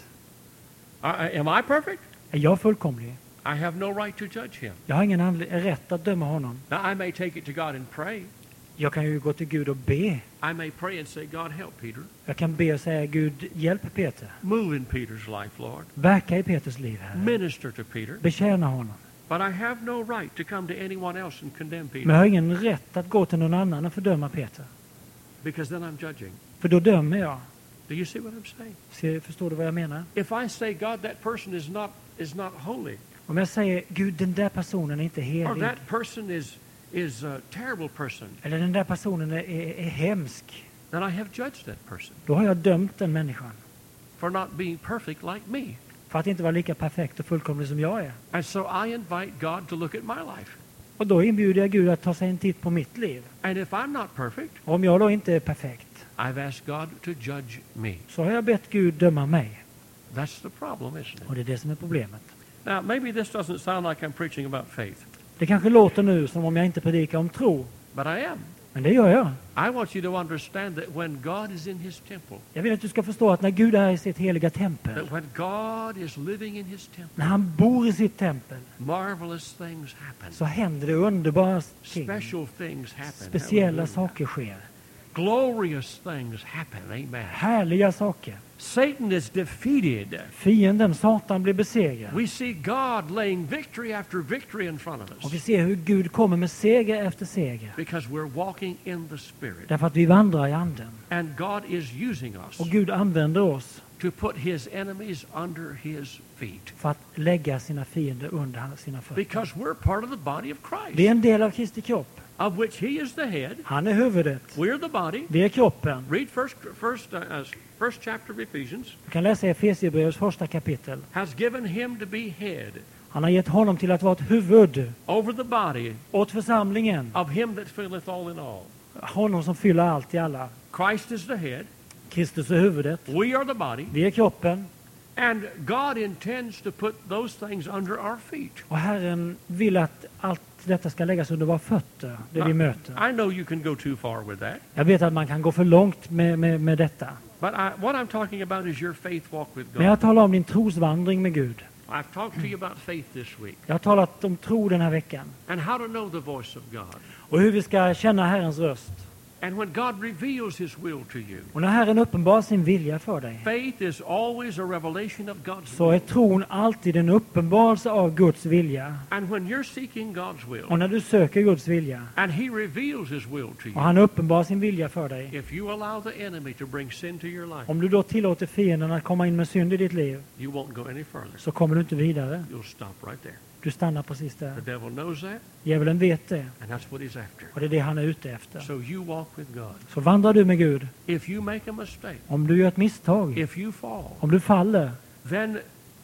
I, am I perfect? Är jag fullkomlig? I have no right to judge him. Jag har ingen anle- rätt att döma honom. Now, I may take it to God and pray. Jag kan ju gå till Gud och be. I may pray and say, God, help Peter. Jag kan be och säga, Gud, hjälp Peter. Move in Peter's life, Lord. Verka i Peters liv, Herre. Minister to Peter. Betjäna honom. But I have no right to come to anyone else and condemn Peter. Men jag har ingen rätt att gå till någon annan och fördöma Peter. Because then I'm judging. För då dömer jag. Do you see what I'm saying? Se, förstår du vad jag menar? If I say, God, that person is not, is not holy, Om jag säger, Gud, den där personen är inte or helig. that person is, is a terrible person, Eller den där personen är, är, är hemsk. then I have judged that person Då har jag dömt den människan. for not being perfect like me. För att inte vara lika perfekt och fullkomlig som jag är. And so I invite God to look at my life. Och då inbjuder jag Gud att ta sig en titt på mitt liv. And if I'm not perfect, Och om jag då inte är perfekt, I've asked God to judge me. så har jag bett Gud döma mig. That's the problem, isn't Och it? det är det som är problemet. Now, maybe this doesn't sound like I'm preaching about faith, Det kanske låter nu som om jag inte predikar om tro. but I am. Men det gör jag. I want you to understand that when God is in his temple, Jag vill att du ska förstå att när Gud är i sitt heliga tempel, that when God is living in his temple, när han bor i sitt tempel, marvelous things happen. så händer det underbara ting. Special things happen. Speciella Hallelujah. saker sker. Glorious things happen. Amen. Härliga saker. Satan is defeated. Fienden, Satan, blir besegrad. We see God laying victory after victory in front of Och vi us ser hur Gud kommer med seger efter seger. because we're walking in the Spirit. Därför att vi vandrar i anden. And God is using us Och Gud använder oss to put his enemies under his feet för att lägga sina fiender under hans- sina fötter. because we're part of the body of Vi är Christ, en del av Kristi kropp. of which he is the head. Han är huvudet. We're the body. Vi är kroppen. Read first, first, uh, uh, first chapter of Ephesians. Du kan läsa Efesierbrevets första kapitel. Has given him to be head Han har gett honom till att vara ett huvud over the body åt församlingen. of him that filleth all in all. Honom som fyller allt i alla. Christ is the head. Kristus är huvudet. We are the body. Vi är kroppen. And God intends to put those things under our feet. Och Herren vill att allt detta ska läggas under våra fötter, det vi möter. I know you can go too far with that. Jag vet att man kan gå för långt med, med, med detta. But I, what I'm talking about is your faith walk with Men jag God. talar om din trosvandring med Gud. I've talked to you about faith this week Jag har talat om tro den här veckan. and how to know the voice of God. Och hur vi ska känna Herrens röst. And when God reveals his will to you, Och när Herren uppenbarar sin vilja för dig, faith is always a revelation of God's så är will. tron alltid en uppenbarelse av Guds vilja. And when you're seeking God's will Och när du söker Guds vilja, and he reveals his will to och you, han uppenbarar sin vilja för dig, if you allow the enemy to bring sin to your life, om du då tillåter fienden att komma in med synd i ditt liv, you won't go any further. så kommer du inte vidare. You'll stop right there. Du stannar precis där. The devil knows that, Djävulen vet det, and that's what he's after. och det är det han är ute efter. So you walk with God. Så vandrar du med Gud. If you make a mistake, Om du gör ett misstag, if you fall, om du faller, then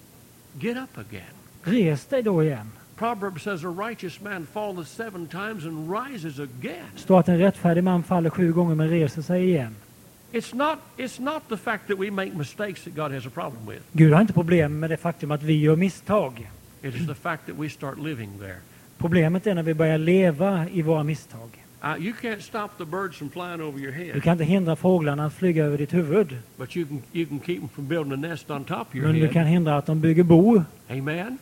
get up again. res dig då igen. Proverbs says a righteous man falleth seven times and rises again. Det står att en rättfärdig man faller sju gånger men reser sig igen. It's not, it's not the fact that we make mistakes that God has a problem with. Gud har inte problem med det faktum att vi gör misstag. It is the fact that we start living there. Problemet är när vi börjar leva i våra misstag. Uh, you can't stop the birds from flying over your Du head, kan inte hindra fåglarna att flyga över ditt huvud. but you can, you can keep them from building a nest on top of your Men du head. kan hindra att de bygger bo. Amen?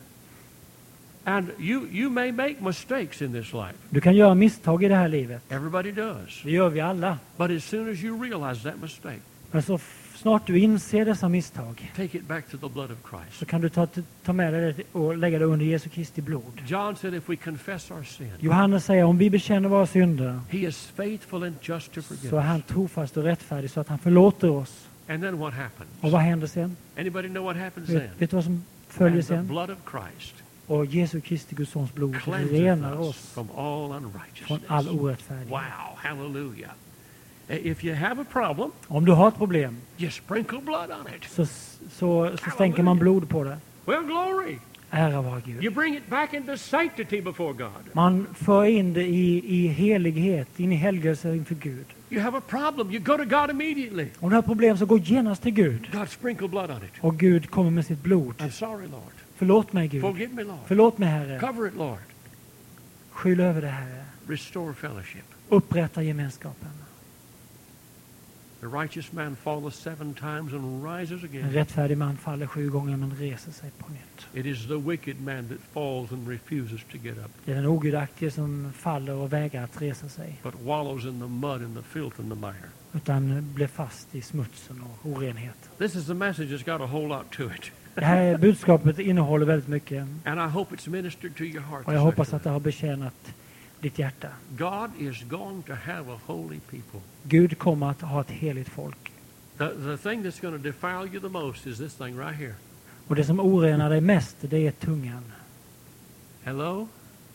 And you, you may make mistakes in this life. Du kan göra misstag i det här livet. Everybody does. Det gör vi alla. But as soon as you realize that mistake, Men så f- snart du inser dessa misstag, take it back to the blood of Christ. så kan du ta, ta med dig det och lägga det under Jesu Kristi blod. John said if we confess our sin, Johannes säger om vi bekänner våra synder, he is faithful and just to forgive så är han us. trofast och rättfärdig så att han förlåter oss. And then what happens? Och vad händer sen? Anybody know what happens Vet, then? vet du vad som följer And the sen? blood of Christ Och Jesu Kristi Guds sons blod cleanses renar us oss from all från unrighteousness. all orättfärdighet. Wow, hallelujah. If you have a problem, Om du har ett problem you sprinkle blood on it. så, så, så stänker man blod på det. Well, glory. Ära vare Gud. You bring it back into sanctity before God. Man för in det i, i helighet, in i helgelse inför Gud. You have a problem, you go to God immediately. Om du har problem så gå genast till Gud. God, sprinkle blood on it. Och Gud kommer med sitt blod. I'm sorry, Lord. Förlåt mig Gud. Forgive me, Lord. Förlåt mig Herre. Cover it, Lord. Skyll över det Herre. Restore fellowship. Upprätta gemenskapen. The righteous man falleth seven times and rises En again. rättfärdig man faller sju gånger men reser sig på nytt. It is the wicked man that falls and refuses to get up, Det är den ogudaktige som faller och vägrar att resa sig. but wallows in the mud and the filth and the mire. Utan blir fast i smutsen och orenhet. This is the message that's got a whole lot to it. Det här budskapet innehåller väldigt mycket. And I hope it's ministered to your heart. Och jag hoppas att det har betjänat ditt hjärta. God is going to have a holy people. Gud kommer att ha ett heligt folk. The, the thing that's going to defile you the most is this thing right here. Och det som orenar dig mest, det är tungan. Hello?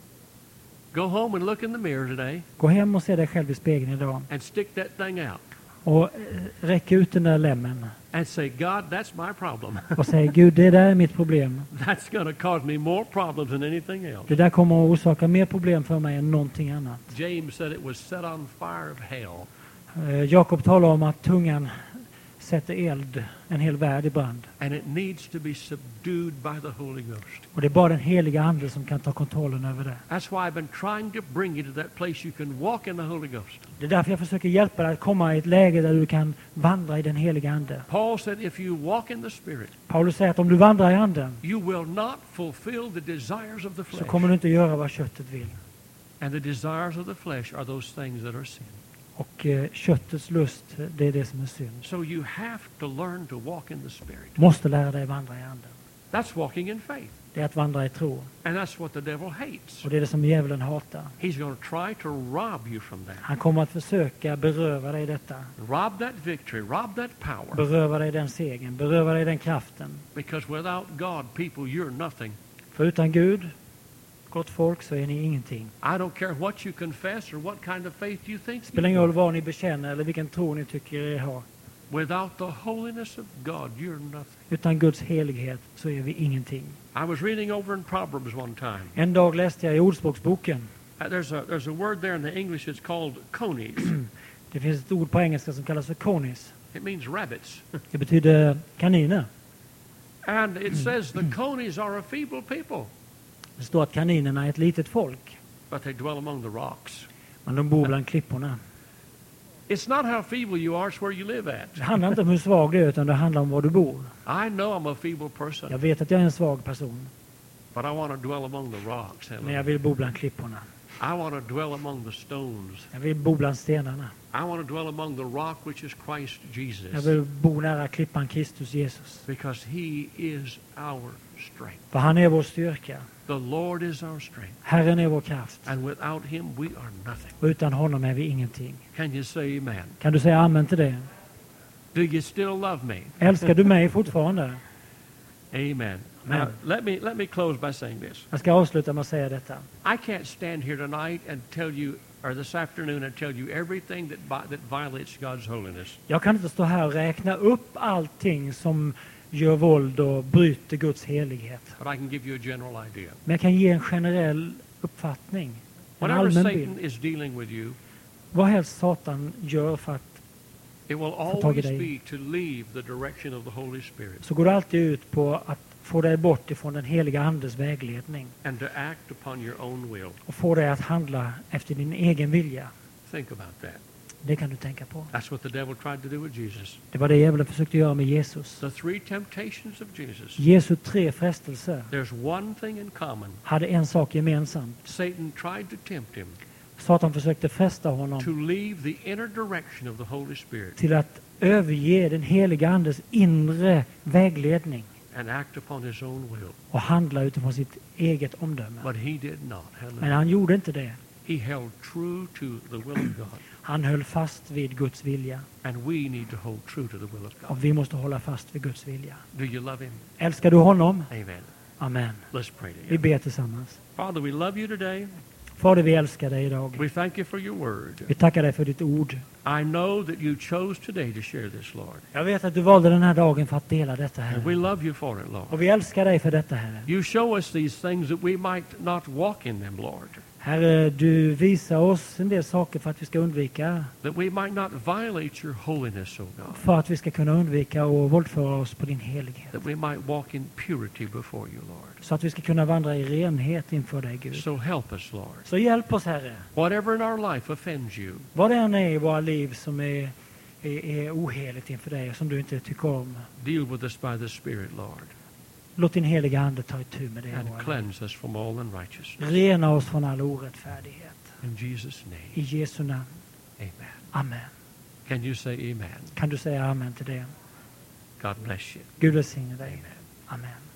Go home and look in the mirror today Gå hem och se dig själv i spegeln idag. and stick that thing out Och eh, räck ut den där lämmen. and say, God, that's my problem. Och säg, Gud, det där är mitt problem. That's going to cause me more problems than anything else. Det där kommer att orsaka mer problem för mig än någonting annat. James said it was set on fire of hell. Eh, Jakob talar om att tungan sätter eld, en hel värld i brand. And it needs to be subdued by the Holy Ghost. Och det är bara den heliga ande som kan ta kontrollen över det. That's why I've been trying to bring you to that place you can walk in the Holy Ghost. Det är därför jag försöker hjälpa dig att komma i ett läge där du kan vandra i den heliga ande. Paul said if you walk in the Spirit, Paulus säger att om du vandrar i anden you will not fulfill the desires of the så flesh. kommer du inte göra vad köttet vill. And the desires of the flesh are those things that are sin. Och eh, köttets lust, det är det som är synd. So you have to learn to walk in the Spirit. Måste lära dig vandra i anden. That's walking in faith. Det är att vandra i tro. And that's what the devil hates. Och det är det som djävulen hatar. He's going to try to rob you from that. Han kommer att försöka beröva dig detta. Rob that victory, rob that power. Beröva dig den segern, beröva dig den kraften. Because without God, people, you're nothing. För utan Gud, gott folk, så är ni ingenting. I don't care what you confess or what kind of faith you think. Det spelar ingen roll vad ni bekänner eller vilken tro ni tycker er ha. Without the holiness of God, you're nothing. Utan Guds helighet så är vi ingenting. I was reading over in Proverbs one time. En dag läste jag i Ordspråksboken. Uh, There's a there's a word there in the English. It's called conies. Det finns ett ord på engelska som kallas för conis. It means rabbits. Det betyder kaniner. And it says the conies are a feeble people, Det står att kaninerna är ett litet folk. but they dwell among the rocks. Men de bor bland klipporna. It's not how feeble you are, it's where you live at. Det handlar inte om hur svag du är utan det handlar om var du bor. I know I'm a feeble person, Jag vet att jag är en svag person. but I want to dwell among the rocks. Men Hello. jag vill bo bland klipporna. I want to dwell among the stones. Jag vill bo bland stenarna. I want to dwell among the rock, which is Christ Jag Jesus, vill bo nära klippan Kristus Jesus. because he is our strength. För han är vår styrka. The Lord is our strength. Herren är vår kraft. And without him, we are nothing. Och utan honom är vi ingenting. Can you say amen? Kan du säga amen till det? Do you still love me? Älskar du mig fortfarande? Amen. Amen. Now, let me let me close by saying this. Jag ska avsluta med att säga detta. I can't stand here tonight and tell you, or this afternoon, and tell you everything that vi- that violates God's holiness. Jag kan inte stå här och räkna upp allting som gör våld och bryter Guds helighet. But I can give you a general idea. Men jag kan ge en generell uppfattning. En Whenever allmän Satan bild. is dealing with you, Vad helst Satan gör för att it will tag i always dig. be to leave the direction of the Holy Spirit så går det alltid ut på att få dig bort ifrån den heliga andes vägledning. and to act upon your own will. Och få dig att handla efter din egen vilja. Think about that. Det kan du tänka på. That's what the devil tried to do with Jesus. Det var det djävulen försökte göra med Jesus. The three temptations of Jesus. Jesu tre frestelser There's one thing in common. hade en sak gemensamt. Satan tried to tempt him Satan försökte fresta to honom leave the inner direction of the Holy Spirit till att överge den heliga andes inre vägledning and act upon his own will. och handla utifrån sitt eget omdöme. But he did not. Men Hallelujah. han gjorde inte det. He held true to the will of God. Han höll fast vid Guds vilja. And we need to hold true to the will of God. Och vi måste hålla fast vid Guds vilja. Do you love him? Älskar du honom? Amen. Amen. Let's pray Vi together. ber tillsammans. Father, we love you today. Fader, vi älskar dig idag. We thank you for your word. Vi tackar dig för ditt ord. I know that you chose today to share this, Lord. Jag vet att du valde den här dagen för att dela detta, And we Herre. love you for it, Lord. Och vi älskar dig för detta, Herre. You show us these things that we might not walk in them, Lord. Herre, du visar oss en del saker för att vi ska undvika, That we might not violate your holiness, O God. för att vi ska kunna undvika och våldföra oss på din helighet. That we might walk in purity before you, Lord. Så att vi ska kunna vandra i renhet inför dig, Gud. So help us, Lord. Så hjälp oss, Herre. Whatever in our life offends you, Vad det än är i våra liv som är, är, är oheligt inför dig och som du inte tycker om. deal with us by the Spirit, Lord. Låt din heliga Ande ta itu med det. i And våra liv. cleanse us from all unrighteousness. Rena oss från all orättfärdighet. In Jesus' name, I Jesu namn. amen. Amen. Can you say amen? Kan du säga amen till det? God bless you. Gud välsigne dig. Amen. Amen.